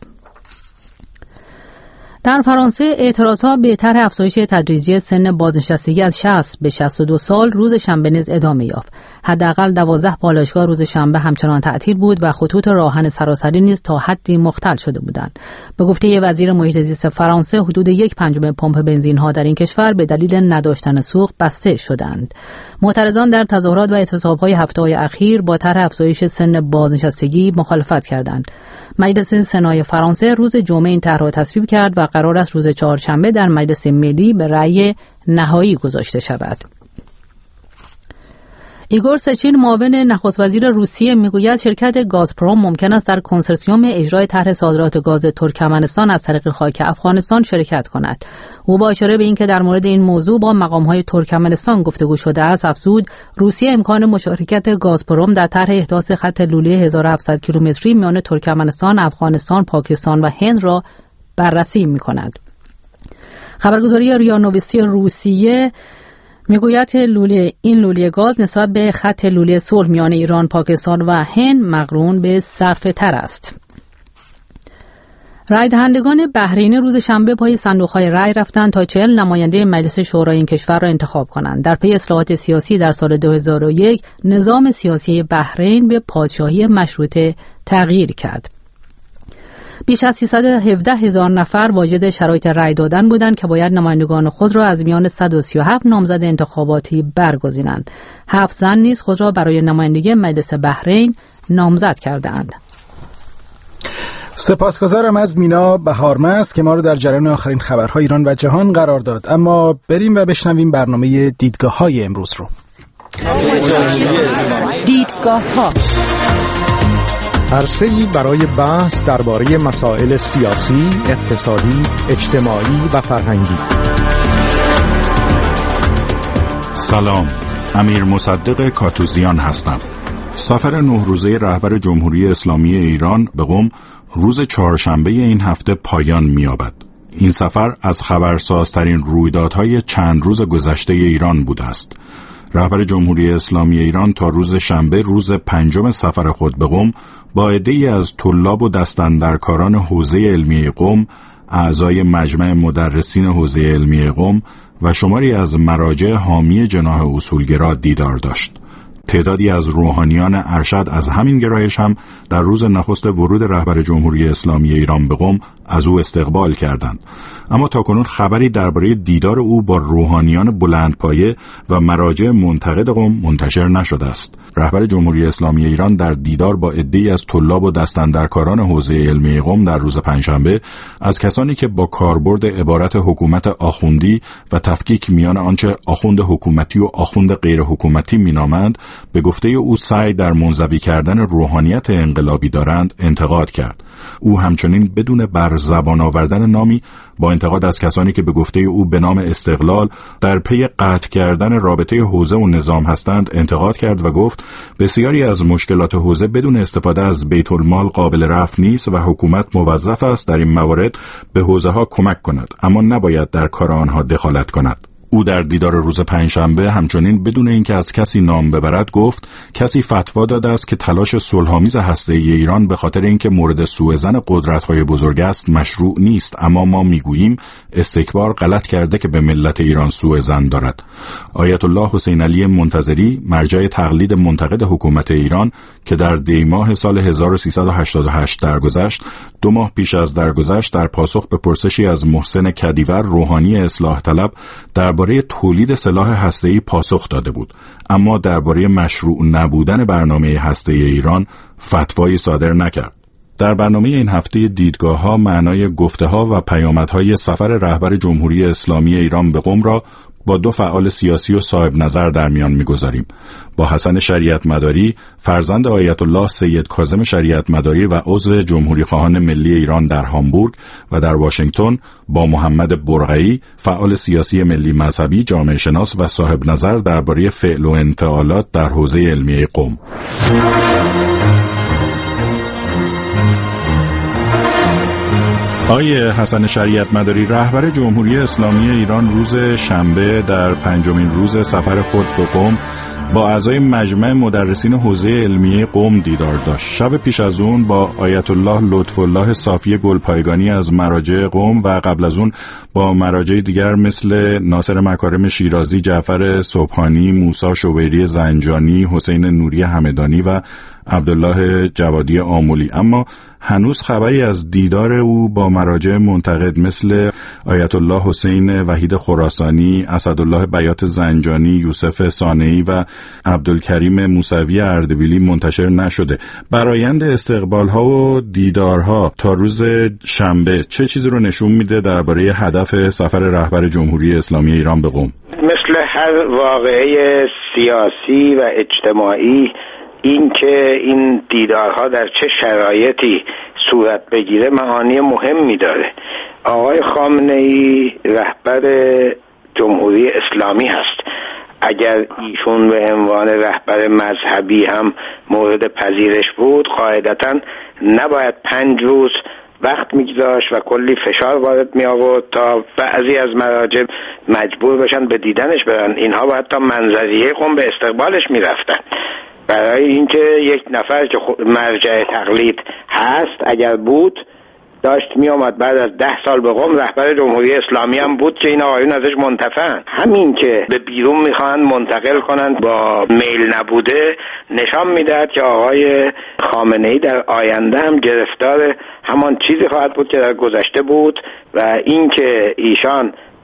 در فرانسه اعتراضها به طرح افزایش تدریجی سن بازنشستگی از 60 به 62 سال روز شنبه نیز ادامه یافت. حداقل 12 پالایشگاه روز شنبه همچنان تعطیل بود و خطوط راهن سراسری نیز تا حدی مختل شده بودند. به گفته وزیر محیط زیست فرانسه حدود 1/5 پمپ بنزین‌ها در این کشور به دلیل نداشتن سوخت بسته شدند. معترضان در تظاهرات و اعتصاب‌های هفته‌های اخیر با طرح افزایش سن بازنشستگی مخالفت کردند. مجلس سنای فرانسه روز جمعه این طرح را تصویب کرد و قرار است روز چهارشنبه در مجلس ملی به رأی نهایی گذاشته شود. ایگور سچین معاون نخست وزیر روسیه میگوید شرکت گازپروم ممکن است در کنسرسیوم اجرای طرح صادرات گاز ترکمنستان از طریق خاک افغانستان شرکت کند. او با اشاره به اینکه در مورد این موضوع با مقام‌های ترکمنستان گفتگو شده است افزود روسیه امکان مشارکت گازپروم در طرح احداث خط لوله 1700 کیلومتری میان ترکمنستان، افغانستان، پاکستان و هند را بررسی می‌کند. خبرگزاری ریا نووستی روسیه میگوید این لوله گاز نسبت به خط لوله صلح میان ایران، پاکستان و هند مقرون به صرفه تر است. رای دهندگان بحرینی روز شنبه پای صندوق‌های رای رفتند تا 40 نماینده مجلس شورای این کشور را انتخاب کنند. در پی اصلاحات سیاسی در سال 2001 نظام سیاسی بحرین به پادشاهی مشروطه تغییر کرد. بیش از 317,000 نفر واجد شرایط رأی دادن بودند که باید نمایندگان خود را از میان 137 نامزد انتخاباتی برگزینند. 7 زن نیز خود را برای نمایندگی مجلس بحرین نامزد کردند. سپاسگزارم از مینا بهارمست که ما رو در جریان آخرین خبرهای ایران و جهان قرار داد. اما بریم و بشنویم برنامه دیدگاه‌های امروز رو. دیدگاه‌ها عرصه‌ای برای بحث درباره مسائل سیاسی، اقتصادی، اجتماعی و فرهنگی. سلام، امیر مصدق کاتوزیان هستم. سفر 9 روزه رهبر جمهوری اسلامی ایران به قم روز چهارشنبه این هفته پایان می‌یابد. این سفر از خبرسازترین رویدادهای چند روز گذشته ایران بوده است. رهبر جمهوری اسلامی ایران تا روز شنبه روز 5 سفر خود به قم با عده‌ای از طلاب و دستاندرکاران حوزه علمی قم، اعضای مجمع مدرسین حوزه علمی قم و شماری از مراجع حامی جناح اصولگرا دیدار داشت. تعدادی از روحانیان ارشد از همین گرایش هم در روز نخست ورود رهبر جمهوری اسلامی ایران به قم از او استقبال کردند. اما تاکنون خبری درباره دیدار او با روحانیان بلندپایه و مراجع منتقد قم منتشر نشده است. رهبر جمهوری اسلامی ایران در دیدار با عده‌ای از طلاب و دستاندرکاران حوزه علمی قم در روز پنجشنبه از کسانی که با کاربرد عبارت حکومت آخوندی و تفکیک میان آنچه آخوند حکومتی و آخوند غیر حکومتی مینامند به گفته او سعی در منزوی کردن روحانیت انقلابی دارند انتقاد کرد. او همچنین بدون بر زبان آوردن نامی با انتقاد از کسانی که به گفته او به نام استقلال در پی قطع کردن رابطه حوزه و نظام هستند انتقاد کرد و گفت بسیاری از مشکلات حوزه بدون استفاده از بیت المال قابل رفع نیست و حکومت موظف است در این موارد به حوزه ها کمک کند، اما نباید در کار آنها دخالت کند. او در دیدار روز پنجشنبه همچنین بدون اینکه از کسی نام ببرد گفت کسی فتوا داده است که تلاش صلح‌آمیز هسته‌ای ایران به خاطر اینکه مورد سوءظن قدرت‌های بزرگ است مشروع نیست، اما ما میگوییم استکبار غلط کرده که به ملت ایران سوءظن دارد. آیت الله حسین علی منتظری مرجع تقلید منتقد حکومت ایران که در دیماه سال 1388 درگذشت 2 ماه پیش از درگذشت در پاسخ به پرسشی از محسن کدیور روحانی اصلاح طلب درباره تولید سلاح هسته‌ای پاسخ داده بود، اما درباره مشروع نبودن برنامه هسته‌ای ایران فتوایی صادر نکرد. در برنامه این هفته دیدگاه‌ها معنای گفته‌ها و پیامدهای سفر رهبر جمهوری اسلامی ایران به قم را با 2 فعال سیاسی و صاحب نظر در میان می‌گذاریم. با حسن شریعت مداری، فرزند آیت الله سید کاظم شریعت مداری و عضو جمهوری خواهان ملی ایران در هامبورگ و در واشنگتن، با محمد برقعی، فعال سیاسی ملی مذهبی، جامعه شناس و صاحب نظر درباره فعل و انفعالات در حوزه علمی قم. آقای حسن شریعت مداری، رهبر جمهوری اسلامی ایران روز شنبه در 5مین روز سفر خود به قم با اعضای مجمع مدرسین حوزه علمی قم دیدار داشت. شب پیش از اون با آیت الله لطف الله صافی گلپایگانی از مراجع قم و قبل از اون با مراجع دیگر مثل ناصر مکارم شیرازی، جعفر سبحانی، موسی شویری زنجانی، حسین نوری همدانی و عبدالله جوادی آملی، اما هنوز خبری از دیدار او با مراجع منتقد مثل آیت الله حسین وحید خراسانی، اسدالله بیات زنجانی، یوسف صانعی و عبدالکریم موسوی اردبیلی منتشر نشده. برآیند استقبال‌ها و دیدارها تا روز شنبه چه چیزی رو نشون میده درباره هدف سفر رهبر جمهوری اسلامی ایران به قم؟ مثل هر واقعه سیاسی و اجتماعی این که این دیدارها در چه شرایطی صورت بگیره معانی مهمی داره. آقای خامنه‌ای رهبر جمهوری اسلامی هست. اگر ایشون به عنوان رهبر مذهبی هم مورد پذیرش بود، قاعدتاً نباید 5 روز وقت میگذاشت و کلی فشار وارد می آورد تا بعضی از مراجع مجبور بشن به دیدنش برن. اینها باید تا منظریه قم به استقبالش می رفتن. برای اینکه یک نفر که مرجع تقلید هست اگر بود داشت می آمد بعد از 10 سال به قم رهبر جمهوری اسلامی هم بود که این آقایون ازش منتفعن. همین که به بیرون میخوان منتقل کنند با میل نبوده نشان میدهد که آقای خامنه‌ای در آینده هم گرفتار همان چیزی خواهد بود که در گذشته بود و این که ایشان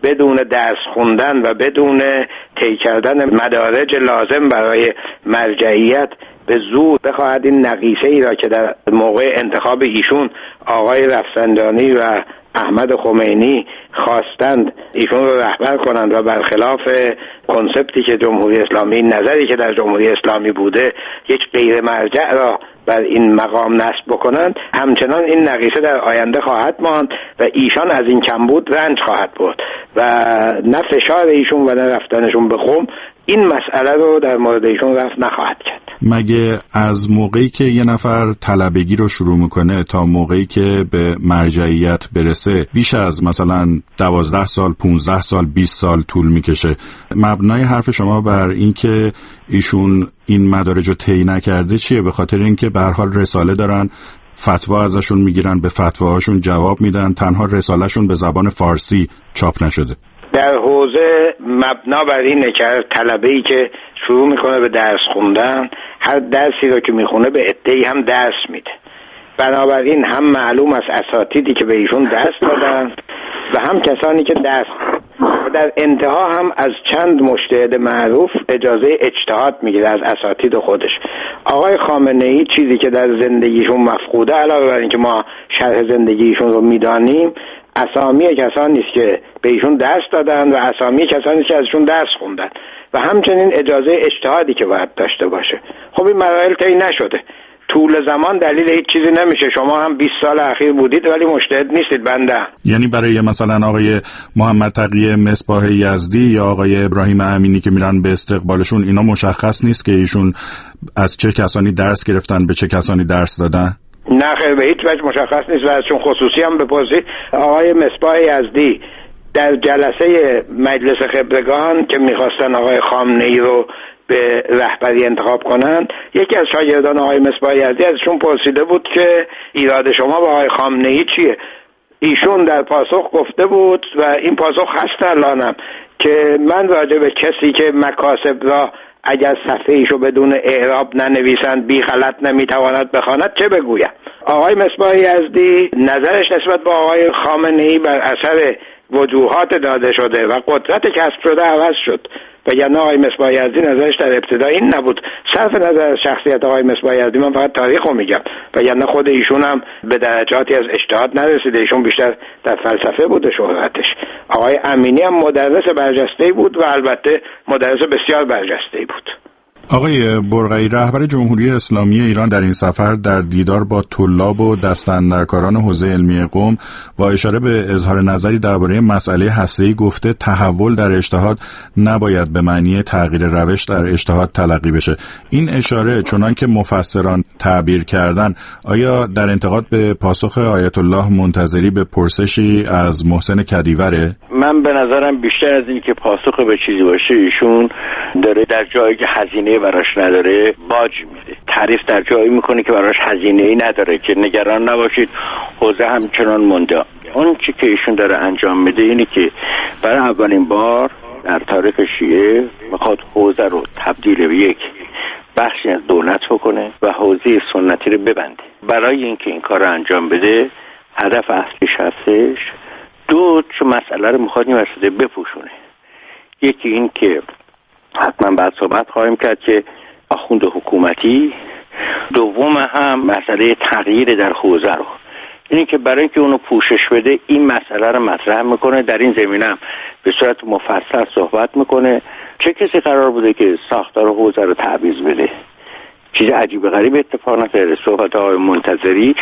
بدون درس خوندن و بدون طی کردن مدارج لازم برای مرجعیت به زور بخواهد این نقیصه ای را که در موقع انتخاب ایشون آقای رفسنجانی و احمد خمینی خواستند ایشون رو رهبر کنند و برخلاف کنسپتی که جمهوری اسلامی، نظری که در جمهوری اسلامی بوده، یک غیر مرجع را بر این مقام نصب بکنند، همچنان این نقیصه در آینده خواهد ماند و ایشان از این کمبود رنج خواهد برد و نه فشار ایشون و نه رفتنشون به قم این مسئله رو در مورد ایشون رفع نخواهد کرد. مگه از موقعی که یه نفر طلبگی رو شروع میکنه تا موقعی که به مرجعیت برسه بیش از مثلا 12 سال، 15 سال، 20 سال طول میکشه؟ مبنای حرف شما بر این که ایشون این مدارج رو طی نکرده چیه؟ به خاطر اینکه به هر حال رساله دارن، فتوا ازشون میگیرن، به فتواهاشون جواب میدن، تنها رسالهشون به زبان فارسی چاپ نشده. در حوزه مبنا بر اینه که طلبه‌ای که شروع میکنه به درس خوندن، هر درسی رو که میخونه به عده‌ای هم درس میده. بنابراین هم معلوم از اساتیدی که به ایشون درس دادن و هم کسانی که درس و در انتها هم از چند مجتهد معروف اجازه اجتهاد میگیره از اساتید خودش. آقای خامنه‌ای چیزی که در زندگیشون مفقوده، علاوه بر اینکه ما شرح زندگیشون رو میدانیم، اسامی کسانی نیست که به ایشون درس دادن و اسامی کسانی نیست که ازشون درس خوندن و همچنین اجازه اجتهادی که باید داشته باشه. خب این مراحل طی نشده. طول زمان دلیل هیچ چیزی نمیشه. شما هم 20 سال اخیر بودید ولی مجتهد نیستید بنده. یعنی برای مثلا آقای محمد تقی مصباح یزدی یا آقای ابراهیم امینی که میرن به استقبالشون، اینا مشخص نیست که ایشون از چه کسانی درس گرفتن، به چه کسانی درس دادن؟ نه خیر، به هیچ وجه مشخص نیست و ازشون خصوصی هم بپرسید. آقای مصباح یزدی در جلسه مجلس خبرگان که میخواستن آقای خامنه‌ای رو به رهبری انتخاب کنند، یکی از شاگردان آقای مصباح یزدی ازشون پرسیده بود که ایراد شما با آقای خامنه‌ای چیه؟ ایشون در پاسخ گفته بود و این پاسخ هست الانم که من راجع به کسی که مکاسب را اگر صفحه ایشو بدون اعراب ننویسند بی غلط نمیتواند بخواند چه بگویم؟ آقای مصباح یزدی نظرش نسبت به آقای خامنه‌ای بر اثر وجوهات داده شده و قدرت کسب شده عوض شد و یعنی آقای مصباح یزدی نظرش در ابتدا این نبود. صرف نظر از شخصیت آقای مصباح یزدی من فقط تاریخ رو میگم و یعنی خود ایشون هم به درجاتی از اجتهاد نرسیده. ایشون بیشتر در فلسفه بوده شهرتش. آقای امینی هم مدرس برجسته‌ای بود و البته مدرس بسیار برجسته‌ای بود. آقای برقعی، رهبر جمهوری اسلامی ایران در این سفر در دیدار با طلاب و دستاندرکاران حوزه علمی قم با اشاره به اظهار نظری درباره مسئله هسته‌ای گفته تحول در اجتهاد نباید به معنی تغییر روش در اجتهاد تلقی بشه. این اشاره چنان که مفسران تعبیر کردن، آیا در انتقاد به پاسخ آیت الله منتظری به پرسشی از محسن کدیوره؟ من به نظرم بیشتر از این که پاسخ به چیزی باشه، ایشون داره در جایی که هزینه براش نداره باج میده. تعریف در جایی میکنه که براش هزینه‌ای نداره که نگران نباشید حوزه همچنان مونده. اون چی که ایشون داره انجام میده اینه که برای اولین بار در تاریخ شیعه میخواد حوزه رو تبدیل به یک بخشی از دولت بکنه و حوزه سنتی رو ببنده. برای اینکه این کار رو انجام بده هدف اصلیش هستش دو مسئله رو میخواد این وسط بپوشونه. یکی این که حتما بعد صحبت خواهیم کرد که آخوند حکومتی، دوم هم مسئله تغییر در حوزه رو، اینی که برای اینکه اونو پوشش بده این مسئله رو مطرح میکنه. در این زمینه هم به صورت مفصل صحبت میکنه. چه کسی قرار بوده که ساختار حوزه رو تعویض بده؟ چیز عجیب غریب اتفاق نیفتاده. صحبت آقای منتظری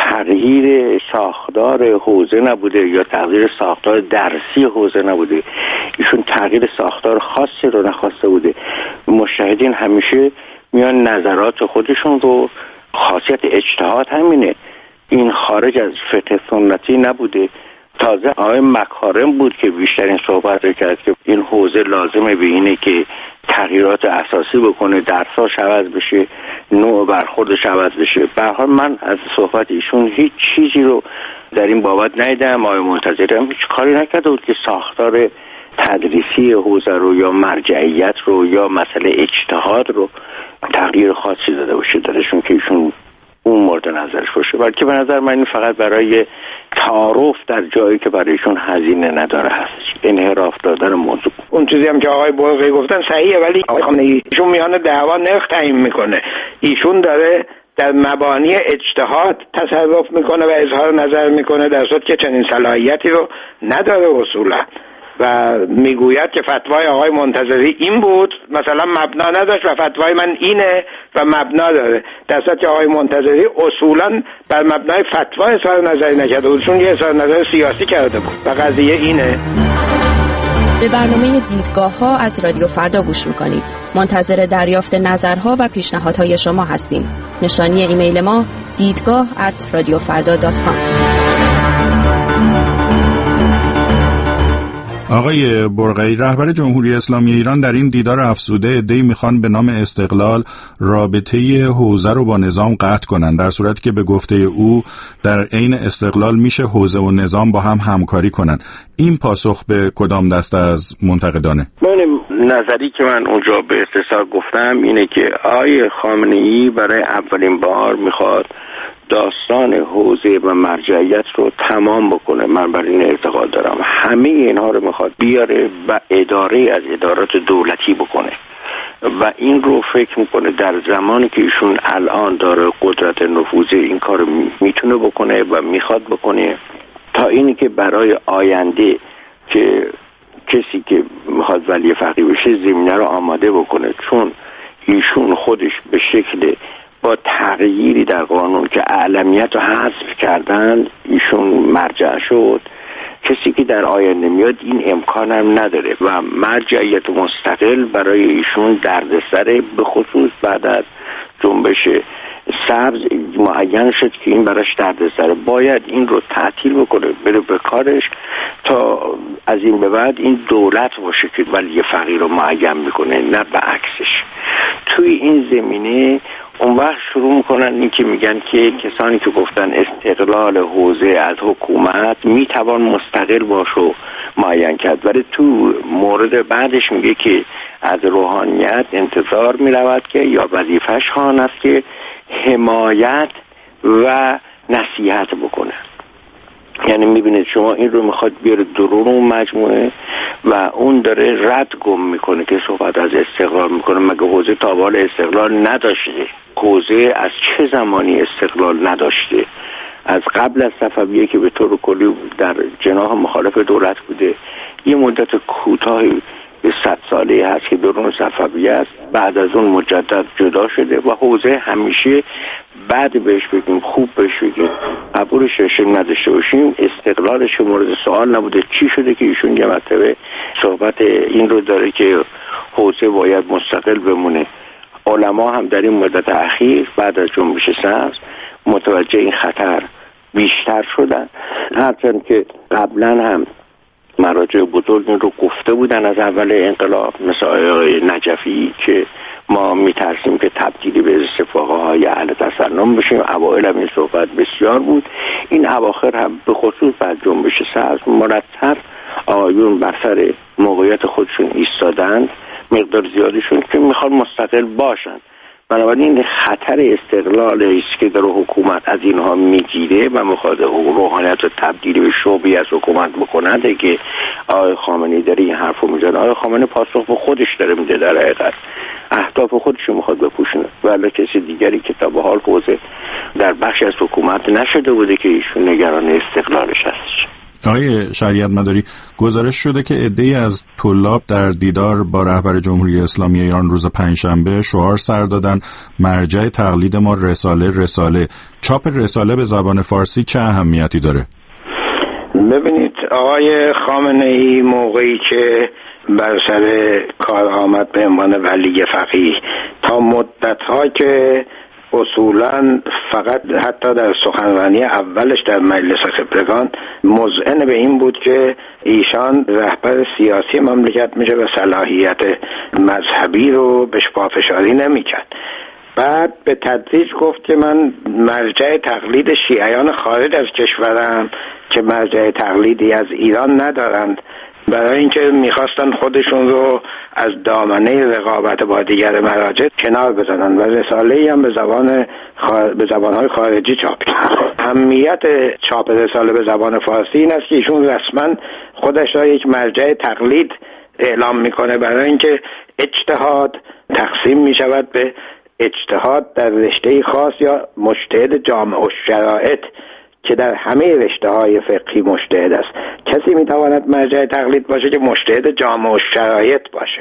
تغییر ساختار حوزه نبوده یا تغییر ساختار درسی حوزه نبوده. ایشون تغییر ساختار خاصی رو نخواسته بوده. مشاهدین همیشه میان نظرات خودشون رو، خاصیت اجتهاد همینه، این خارج از فقه سنتی نبوده. تازه آقای مکارم بود که بیشترین صحبت رو کرد که این حوزه لازمه به اینه که تغییرات اساسی بکنه، درساش عوض بشه، نوع برخوردش عوض بشه. به هر حال من از صحبت ایشون هیچ چیزی رو در این بابت ندیدم. آقای منتظری هم هیچ کاری نکرده بود که ساختار تدریسی حوزه رو یا مرجعیت رو یا مسئله اجتهاد رو تغییر خاصی داده باشه. درشون که ایشون اون مورد نظرش باشه، بلکه به نظر من این فقط برای تعارف در جایی که برایشون هزینه نداره هست، انحراف دادن موضوع. اون چیزی هم که آقای برقی گفتن صحیحه، ولی آقای خامنه‌ای ایشون میان دعوا نرخ تعیین میکنه، ایشون داره در مبانی اجتهاد تصرف میکنه و اظهار نظر میکنه، در صورتی که چنین صلاحیتی رو نداره اصولا، و میگوید که فتوای آقای منتظری این بود، مثلا مبنا نداشت و فتوای من اینه و مبنا داره، در صورتی که آقای منتظری اصولا بر مبنای فتوا اظهار نظری نکرده، اصولا یه اظهار نظر سیاسی کرده بود و قضیه اینه. به برنامه دیدگاه ها از رادیو فردا گوش میکنید. منتظر دریافت نظرها و پیشنهادهای شما هستیم. نشانی ایمیل ما دیدگاه@radiofarda.com. آقای برقی، رهبر جمهوری اسلامی ایران در این دیدار افزوده عده‌ای میخوان به نام استقلال رابطه حوزه رو با نظام قطع کنن، در صورتی که به گفته او در عین استقلال میشه حوزه و نظام با هم همکاری کنن. این پاسخ به کدام دسته از منتقدانه؟ نظری که من اونجا به اختصار گفتم اینه که آقای خامنه‌ای برای اولین بار میخواد داستان حوزه و مرجعیت رو تمام بکنه. من بر این اعتقاد دارم همه اینها رو میخواد بیاره و اداره از ادارات دولتی بکنه و این رو فکر میکنه در زمانی که ایشون الان داره قدرت نفوذ این کار رو میتونه بکنه و میخواد بکنه، تا اینی که برای آینده که کسی که میخواد ولی فقیه بشه زمینه رو آماده بکنه، چون ایشون خودش به شکل با تغییری در قانون که اعلمیت رو حذف کردن ایشون مرجع شد. کسی که در آینده میاد این امکان هم نداره و مرجعیت مستقل برای ایشون دردسره، به خصوص بعد از جنبش سبز معین شد که این براش دردسره، باید این رو تعطیل بکنه، بره به کارش تا از این به بعد این دولت باشه که ولی فقیر رو معین میکنه، نه به عکسش. توی این زمینه اون وقت شروع میکنن این که میگن که کسانی که گفتن استقلال حوزه از حکومت میتوان مستقل باشه و معین کرد، ولی تو مورد بعدش میگه که از روحانیت انتظار میرود که یا وظیفش آن است که حمایت و نصیحت بکنه. یعنی میبینید شما این رو میخواد بیاره درون اون مجموعه و اون داره رد گم میکنه که صحبت از استقلال میکنه. مگه حوزه تا حالا استقلال نداشته؟ حوزه از چه زمانی استقلال نداشته؟ از قبل از صفویه که به طور کلی در جناح مخالف دولت بوده، یه مدت کوتاهی به 100 ساله هست که درون صفویه است، بعد از اون مجدد جدا شده و حوزه همیشه بعد بهش بگیم خوب بهش بگیم قبولش نداشته باشیم استقلالش مورد سوال نبوده. چی شده که ایشون یه مرتبه صحبت این رو داره که حوزه باید مستقل بمونه؟ علما هم در این مدت اخیر بعد از جنبش سبز متوجه این خطر بیشتر شدن، هرچند که قبلا هم مراجع بزرگ این رو گفته بودن از اول انقلاب، مثل آقای نجفی که ما میترسیم که تبدیلی به استفاقه های اهل تسنن بشیم. اوائل هم این صحبت بسیار بود، این اواخر هم به خصوص بعد جنبش سبز مرتب آقایون بر سر موقعیت خودشون ایستادند، مقدار زیادشون که میخوان مستقل باشند. بنابراین خطر استقلال است که در حکومت از اینها میگیره و میخواد روحانیت رو تبدیل به شعبی از حکومت بکنه که آقای خامنه‌ای داره این حرفو میزنه. آقای خامنه‌ای پاسخ به خودش داره میده، در حقیقت اهداف خودش رو میخواد بپوشونه، ولی کسی دیگری که تا به حال حوزه در بخش از حکومت نشده بوده که ایشون نگران استقلالش هست. آقای شریعت مداری، گزارش شده که عده‌ای از طلاب در دیدار با رهبر جمهوری اسلامی ایران روز پنجشنبه شعار سر دادن مرجع تقلید ما رساله. چاپ رساله به زبان فارسی چه اهمیتی داره؟ ببینید آقای خامنه‌ای موقعی که بر سر کار آمد به عنوان ولی فقیه، تا مدت‌ها که اصولاً فقط حتی در سخنرانی اولش در مجلس خبرگان مذعن به این بود که ایشان رهبر سیاسی مملکت میشه و صلاحیت مذهبی رو بهش پافشاری نمیکرد. بعد به تدریج گفت که من مرجع تقلید شیعیان خارج از کشورم که مرجع تقلیدی از ایران ندارند برای اینکه میخواستن خودشون رو از دامنه رقابت با دیگر مراجع کنار بزنن و رساله‌ای هم به زبان‌های خارجی چاپ کرد. اهمیت چاپ رساله به زبان فارسی این است که ایشون رسما خودش را یک مرجع تقلید اعلام میکنه، برای اینکه اجتهاد تقسیم میشود به اجتهاد در رشته خاص یا مجتهد جامع الشرائط که در همه رشته‌های فقهی مجتهد است. کسی میتواند مرجع تقلید باشه که مجتهد جامع الشرائط باشه.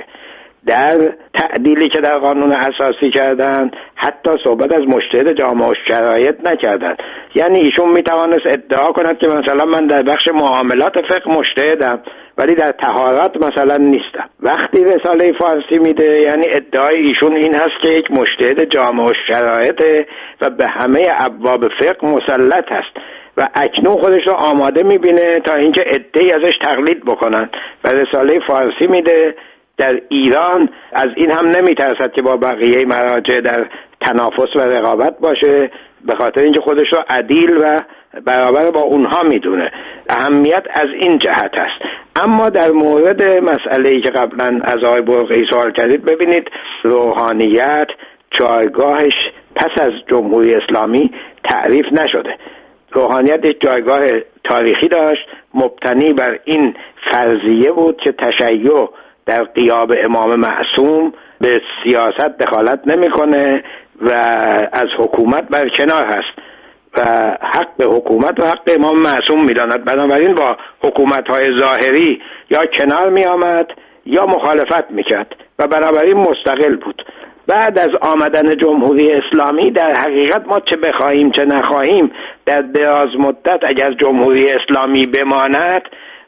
در تعدیلی که در قانون اساسی کردن حتی صحبت از مجتهد جامع الشرائط نکردن. یعنی ایشون میتوانست ادعا کند که مثلا من در بخش معاملات فقه مجتهدم ولی در طهارت مثلا نیستم. وقتی رساله فارسی میده یعنی ادعای ایشون این هست که یک مجتهد جامع الشرائط و به همه ابواب فقه مسلط هست و اکنون خودش رو آماده میبینه تا اینکه عده‌ای ازش تقلید بکنن و رساله فارسی میده. در ایران از این هم نمیترسد که با بقیه مراجع در تنافس و رقابت باشه، به خاطر اینکه خودش رو عدیل و برابر با اونها میدونه. اهمیت از این جهت است. اما در مورد مسئله‌ای که قبلا از آقای برقی سوال کردید، ببینید روحانیت جایگاهش پس از جمهوری اسلامی تعریف نشده. روحانیت یک جایگاه تاریخی داشت، مبتنی بر این فرضیه بود که تشیع در غیاب امام معصوم به سیاست دخالت نمیکنه و از حکومت برکنار هست و حق حکومت و حق امام معصوم میداند. بنابراین با حکومت‌های ظاهری یا کنار می آمد یا مخالفت میکرد و بنابراین مستقل بود. بعد از آمدن جمهوری اسلامی در حقیقت ما چه بخواهیم چه نخواهیم در دراز مدت اگر جمهوری اسلامی بماند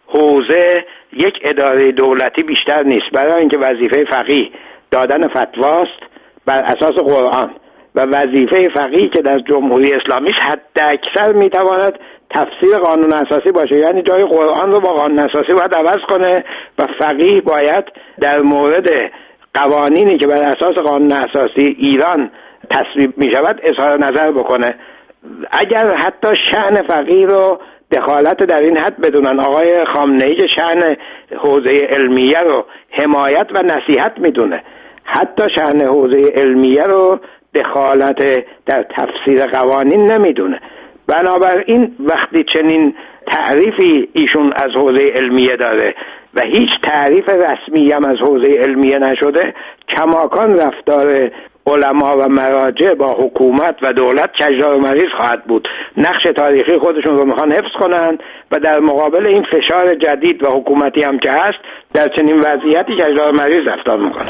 حوزه یک اداره دولتی بیشتر نیست، برای اینکه وظیفه فقیه دادن فتواست بر اساس قرآن و وظیفه فقیه که در جمهوری اسلامی است حد اکثر میتواند تفسیر قانون اساسی باشه، یعنی جای قرآن رو با قانون اساسی باید عوض کنه و فقیه باید در مورد قوانینی که بر اساس قانون اساسی ایران تصویب می شود اظهار نظر بکنه. اگر حتی شأن فقیه رو دخالت در این حد بدونن، آقای خامنه‌ای که شأن حوزه علمیه رو حمایت و نصیحت میدونه، حتی شأن حوزه علمیه رو دخالت در تفسیر قوانین نمیدونه. بنابراین وقتی چنین تعریفی ایشون از حوزه علمیه داره و هیچ تعریف رسمی هم از حوزه علمیه نشده، کماکان رفتار علما و مراجع با حکومت و دولت کجدار و مریض خواهد بود. نقش تاریخی خودشون رو میخوان حفظ کنن و در مقابل این فشار جدید و حکومتی هم که هست در چنین وضعیتی کجدار و مریض رفتار میکنن.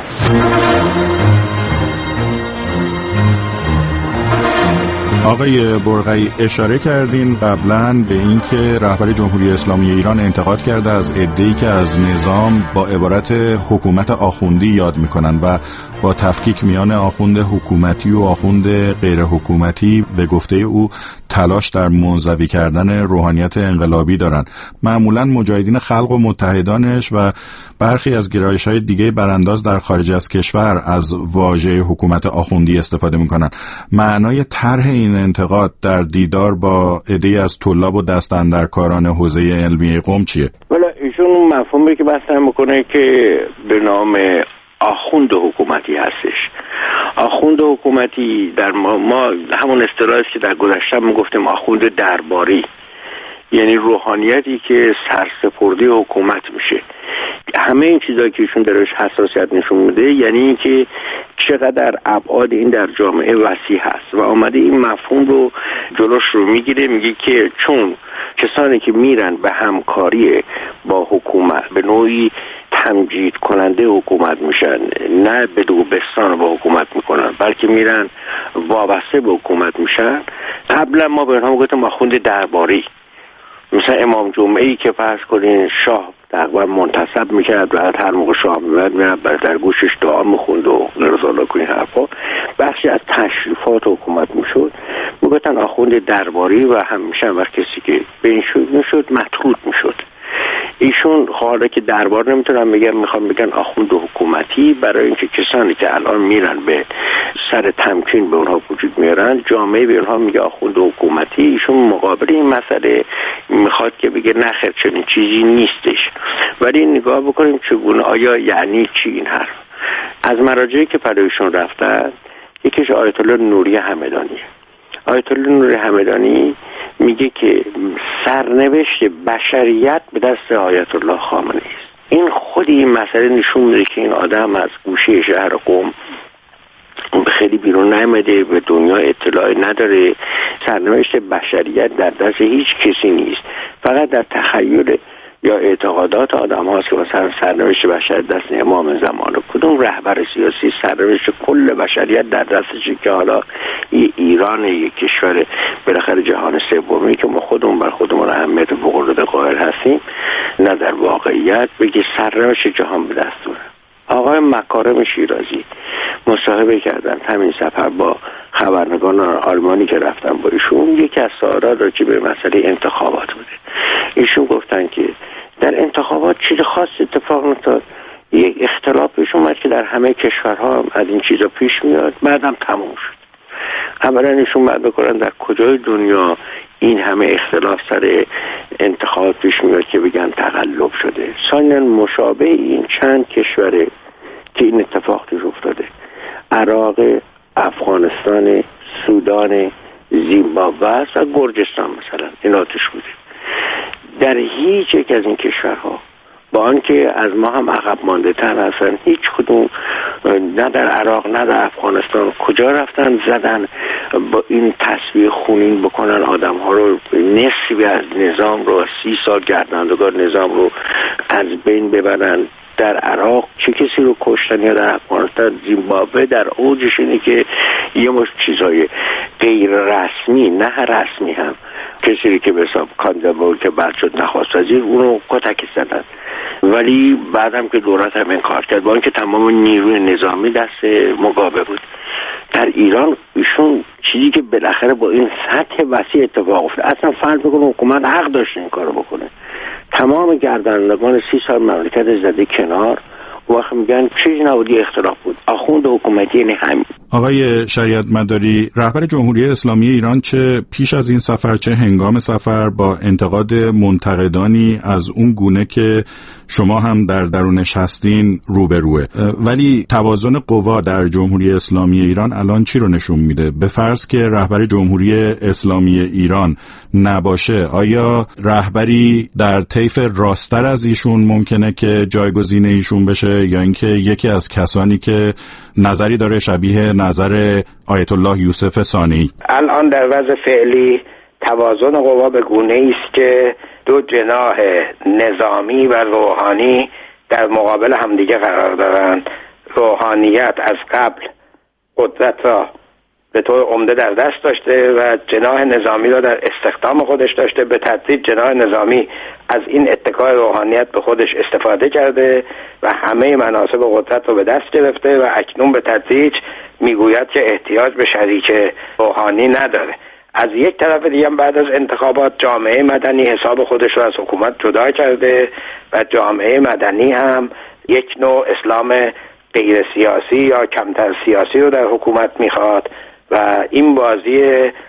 آقای برقی اشاره کردین قبلا به این که رهبر جمهوری اسلامی ایران انتقاد کرده از عده‌ای که از نظام با عبارت حکومت آخوندی یاد میکنن و با تفکیک میان آخوند حکومتی و آخوند غیر حکومتی به گفته او تلاش در منزوی کردن روحانیت انقلابی دارن. معمولا مجاهدین خلق و متحدانش و برخی از گرایش‌های دیگه برانداز در خارج از کشور از واژه حکومت آخوندی استفاده میکنن. معنای طرح این انتقاد در دیدار با عده‌ای از طلاب و دست اندرکاران حوزه علمیه قم چیه؟ والا ایشون مفهومی که بحث میکنه که به نام آخوند حکومتی هستش. آخوند حکومتی در ما همون اصطلاحی است که در گذشته ما گفتیم آخوند درباری، یعنی روحانیتی که سرسپرده حکومت میشه. همه این چیزایی که ایشون درش حساسیت نشون میده یعنی اینکه چقدر ابعاد این در جامعه وسیع هست و آمده این مفهوم رو جلوش رو میگیره، میگه که چون کسانی که میرن به همکاری با حکومت به نوعی تمجید کننده حکومت میشن، نه به دوبستان با حکومت میکنن بلکه میرن وابسته به حکومت میشن. قبلا ما به اونها گفتیم آخوند درباری، مثلا امام جمعه‌ای که فرض کنین شاه تقریبا منتصب میکرد و هر موقع شاه میاد در گوشش دعا میخوند و نرزالا کنین حرفا، بخشی از تشریفات حکومت میشد. میگفتن آخوند درباری و همیشه وقت کسی که به این شد مطرود میشد. ایشون حالا که دربار نمیتونن بگن، میخوام بگن آخوند حکومتی، برای اینکه کسانی که الان میرن به سر تمکین به اونها وجود میارن، جامعه به اونها میگه آخوند حکومتی. ایشون مقابل این مسئله میخواد که بگه نخیر چنین چیزی نیستش ولی نگاه بکنیم چگونه، آیا یعنی چی این حرف؟ از مراجعی که پدایشون رفتن یکیش آیت الله نوری همدانیه. آیت الله نوری همدانی میگه که سرنوشت بشریت به دست آیت الله خامنه‌ای است. این خود این مسئله نشون میده که این آدم از گوشه شهر قم خیلی بیرون نیامده، به دنیا اطلاعی نداره. سرنوشت بشریت در دست هیچ کسی نیست، فقط در تخیل یا اعتقادات آدم هاست که مثلا سرنوشت بشریت دست امام زمان، کدوم رهبر سیاسی سرنوشت کل بشریت در دستشه که حالا ایران یک کشور بالاخره جهان سومی که ما خودمون بر خودمون اهمیت فوق‌العاده قائل هستیم، نه در واقعیت بگی سرنوشت جهان به دست داره. آقای مکارم شیرازی مصاحبه کردن همین سفر با خبرنگاران آلمانی که رفتن با ایشون، یکی از سوالات راجع به مسئله انتخابات بوده. ایشون گفتن که در انتخابات چیز خاص اتفاق نیفتاد، یک اختلاف پیش اومد که در همه کشورها از این چیزا پیش میاد، بعدم تموم شد. اولا ایشون بعد بکنن در کجای دنیا این همه اختلاف سر انتخابات پیش میاد که بگن تقلب شده. ثانیاً مشابه این چند کشوره که این اتفاق توش افتاده، عراق، افغانستان، سودان، زیمبابوه و گرجستان مثلا، اینا توش بوده. در هیچ یک از این کشورها با آنکه از ما هم عقب مانده تر هستن، هیچ کدوم نه در عراق نه در افغانستان کجا رفتن زدن با این تصویر خونین بکنن آدم ها رو، نصفی از نظام رو، 30 سال گرداندگان نظام رو از بین ببرن. در عراق چه کسی رو کشتن، یا در افغانستان، زیمبابوه در اوجش اینه که یه مش چیزای غیر رسمی نه رسمی هم، کسی که به حساب کاندیدا که بعد شد نخست وزیر اونو کتک زدن، ولی بعدم که دولت هم این کار کرد با اینکه تمام نیروی نظامی دست مقابل بود. در ایران ایشون چیزی که بالاخره با این سطح وسیع اتفاق افتاد، اصلا فرض بکنه حکومت حق داشت این کارو بکنه، تمام گردانندگان 30 سال مملکت زده کنار، وقت میگن چیزی نبودی، اختلاف بود، آخوند حکومتی یعنی همین. آقای شریعت مداری، رهبر جمهوری اسلامی ایران چه پیش از این سفر چه هنگام سفر با انتقاد منتقدانی از اون گونه که شما هم در درونش هستین روبروه، ولی توازن قوا در جمهوری اسلامی ایران الان چی رو نشون میده؟ به فرض که رهبر جمهوری اسلامی ایران نباشه، آیا رهبری در طیف راستر از ایشون ممکنه که جایگزین ایشون بشه، یا اینکه یکی از کسانی که نظری داره شبیه نظر آیت الله یوسف ثانی؟ الان در وضع فعلی توازن قوا به گونه‌ای است که دو جناح نظامی و روحانی در مقابل همدیگه قرار دارند. روحانیت از قبل قدرت را به طور عمده در دست داشته و جناح نظامی را در استخدام خودش داشته. به تدریج جناح نظامی از این اتکای روحانیت به خودش استفاده کرده و همه مناصب قدرت را به دست گرفته و اکنون به تدریج میگوید که احتیاج به شریک روحانی نداره. از یک طرف دیگه بعد از انتخابات جامعه مدنی حساب خودش رو از حکومت جدا کرده و جامعه مدنی هم یک نوع اسلام غیر سیاسی یا کمتر سیاسی رو در حکومت میخواد و این بازی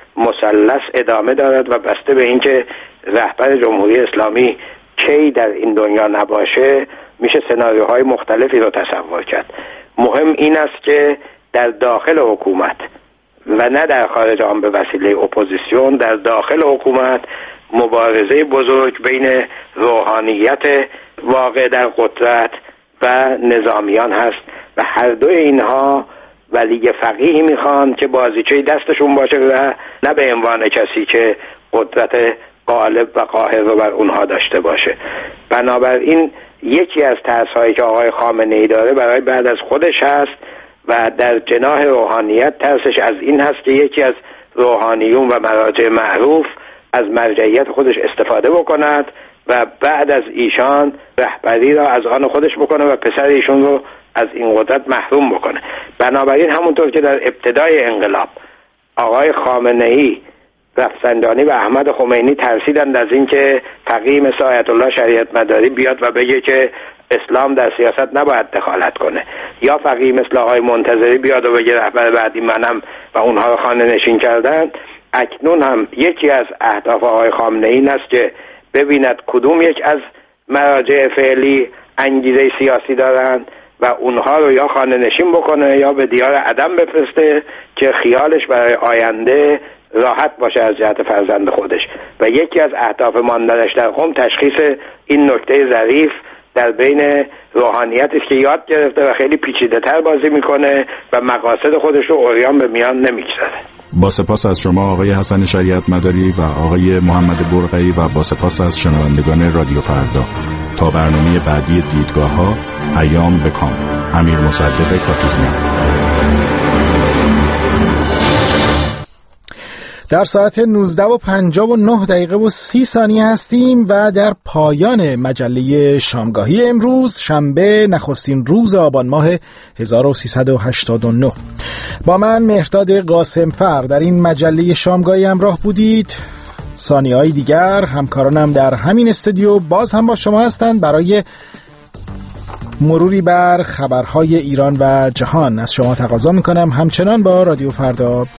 مثلث ادامه دارد و بسته به اینکه رهبر جمهوری اسلامی کی در این دنیا نباشه میشه سناریوهای مختلفی رو تصور کرد. مهم این است که در داخل حکومت و نه در خارج آن به وسیله اپوزیسیون، در داخل حکومت مبارزه بزرگ بین روحانیت واقع در قدرت و نظامیان هست و هر دوی اینها ولی فقیهی میخوان که بازیچه دستشون باشه و نه به عنوان کسی که قدرت غالب و قاهر رو بر اونها داشته باشه. بنابراین یکی از ترس‌هایی که آقای خامنه‌ای داره برای بعد از خودش هست و در جناح روحانیت ترسش از این هست که یکی از روحانیون و مراجع معروف از مرجعیت خودش استفاده بکند و بعد از ایشان رهبری را از آن خودش بکنه و پسر ایشون رو از این قدرت محروم بکنه. بنابراین همونطور که در ابتدای انقلاب آقای خامنه‌ای، رفسنجانی و احمد خمینی ترسیدند از این که فقیه مثل آیت الله شریعت مداری بیاد و بگه که اسلام در سیاست نباید دخالت کنه، یا فقیه مثل آقای منتظری بیاد و بگه رهبر بعدی منم و اونها رو خانه نشین کردن. اکنون هم یکی از اهداف آقای خامنه‌ای این است که ببیند کدوم یک از مراجع فعلی انگیزه سیاسی دارن و اونها رو یا خانه نشین بکنه یا به دیار عدم بفرسته که خیالش برای آینده راحت باشه از جهت فرزند خودش. و یکی از اهداف ماندنش در قم تشخیص این نکته ظریف در بین روحانیتی است که یاد گرفته و خیلی پیچیده‌تر بازی میکنه و مقاصد خودش رو عریان به میان نمیگذاره. با سپاس از شما آقای حسن شریعت مداری و آقای محمد برقعی و با سپاس از شنوندگان رادیو فردا. تا برنامه بعدی دیدگاه‌ها، ایام بکام. امیر مصدق کاتوزیان. در ساعت 19:59 هستیم و در پایان مجله شامگاهی امروز شنبه نخستین روز آبان ماه 1389. با من مهرداد قاسمفر در این مجله شامگاهی همراه بودید. ثانیه‌های دیگر همکارانم در همین استودیو باز هم با شما هستند برای مروری بر خبرهای ایران و جهان. از شما تقاضا میکنم همچنان با رادیو فردا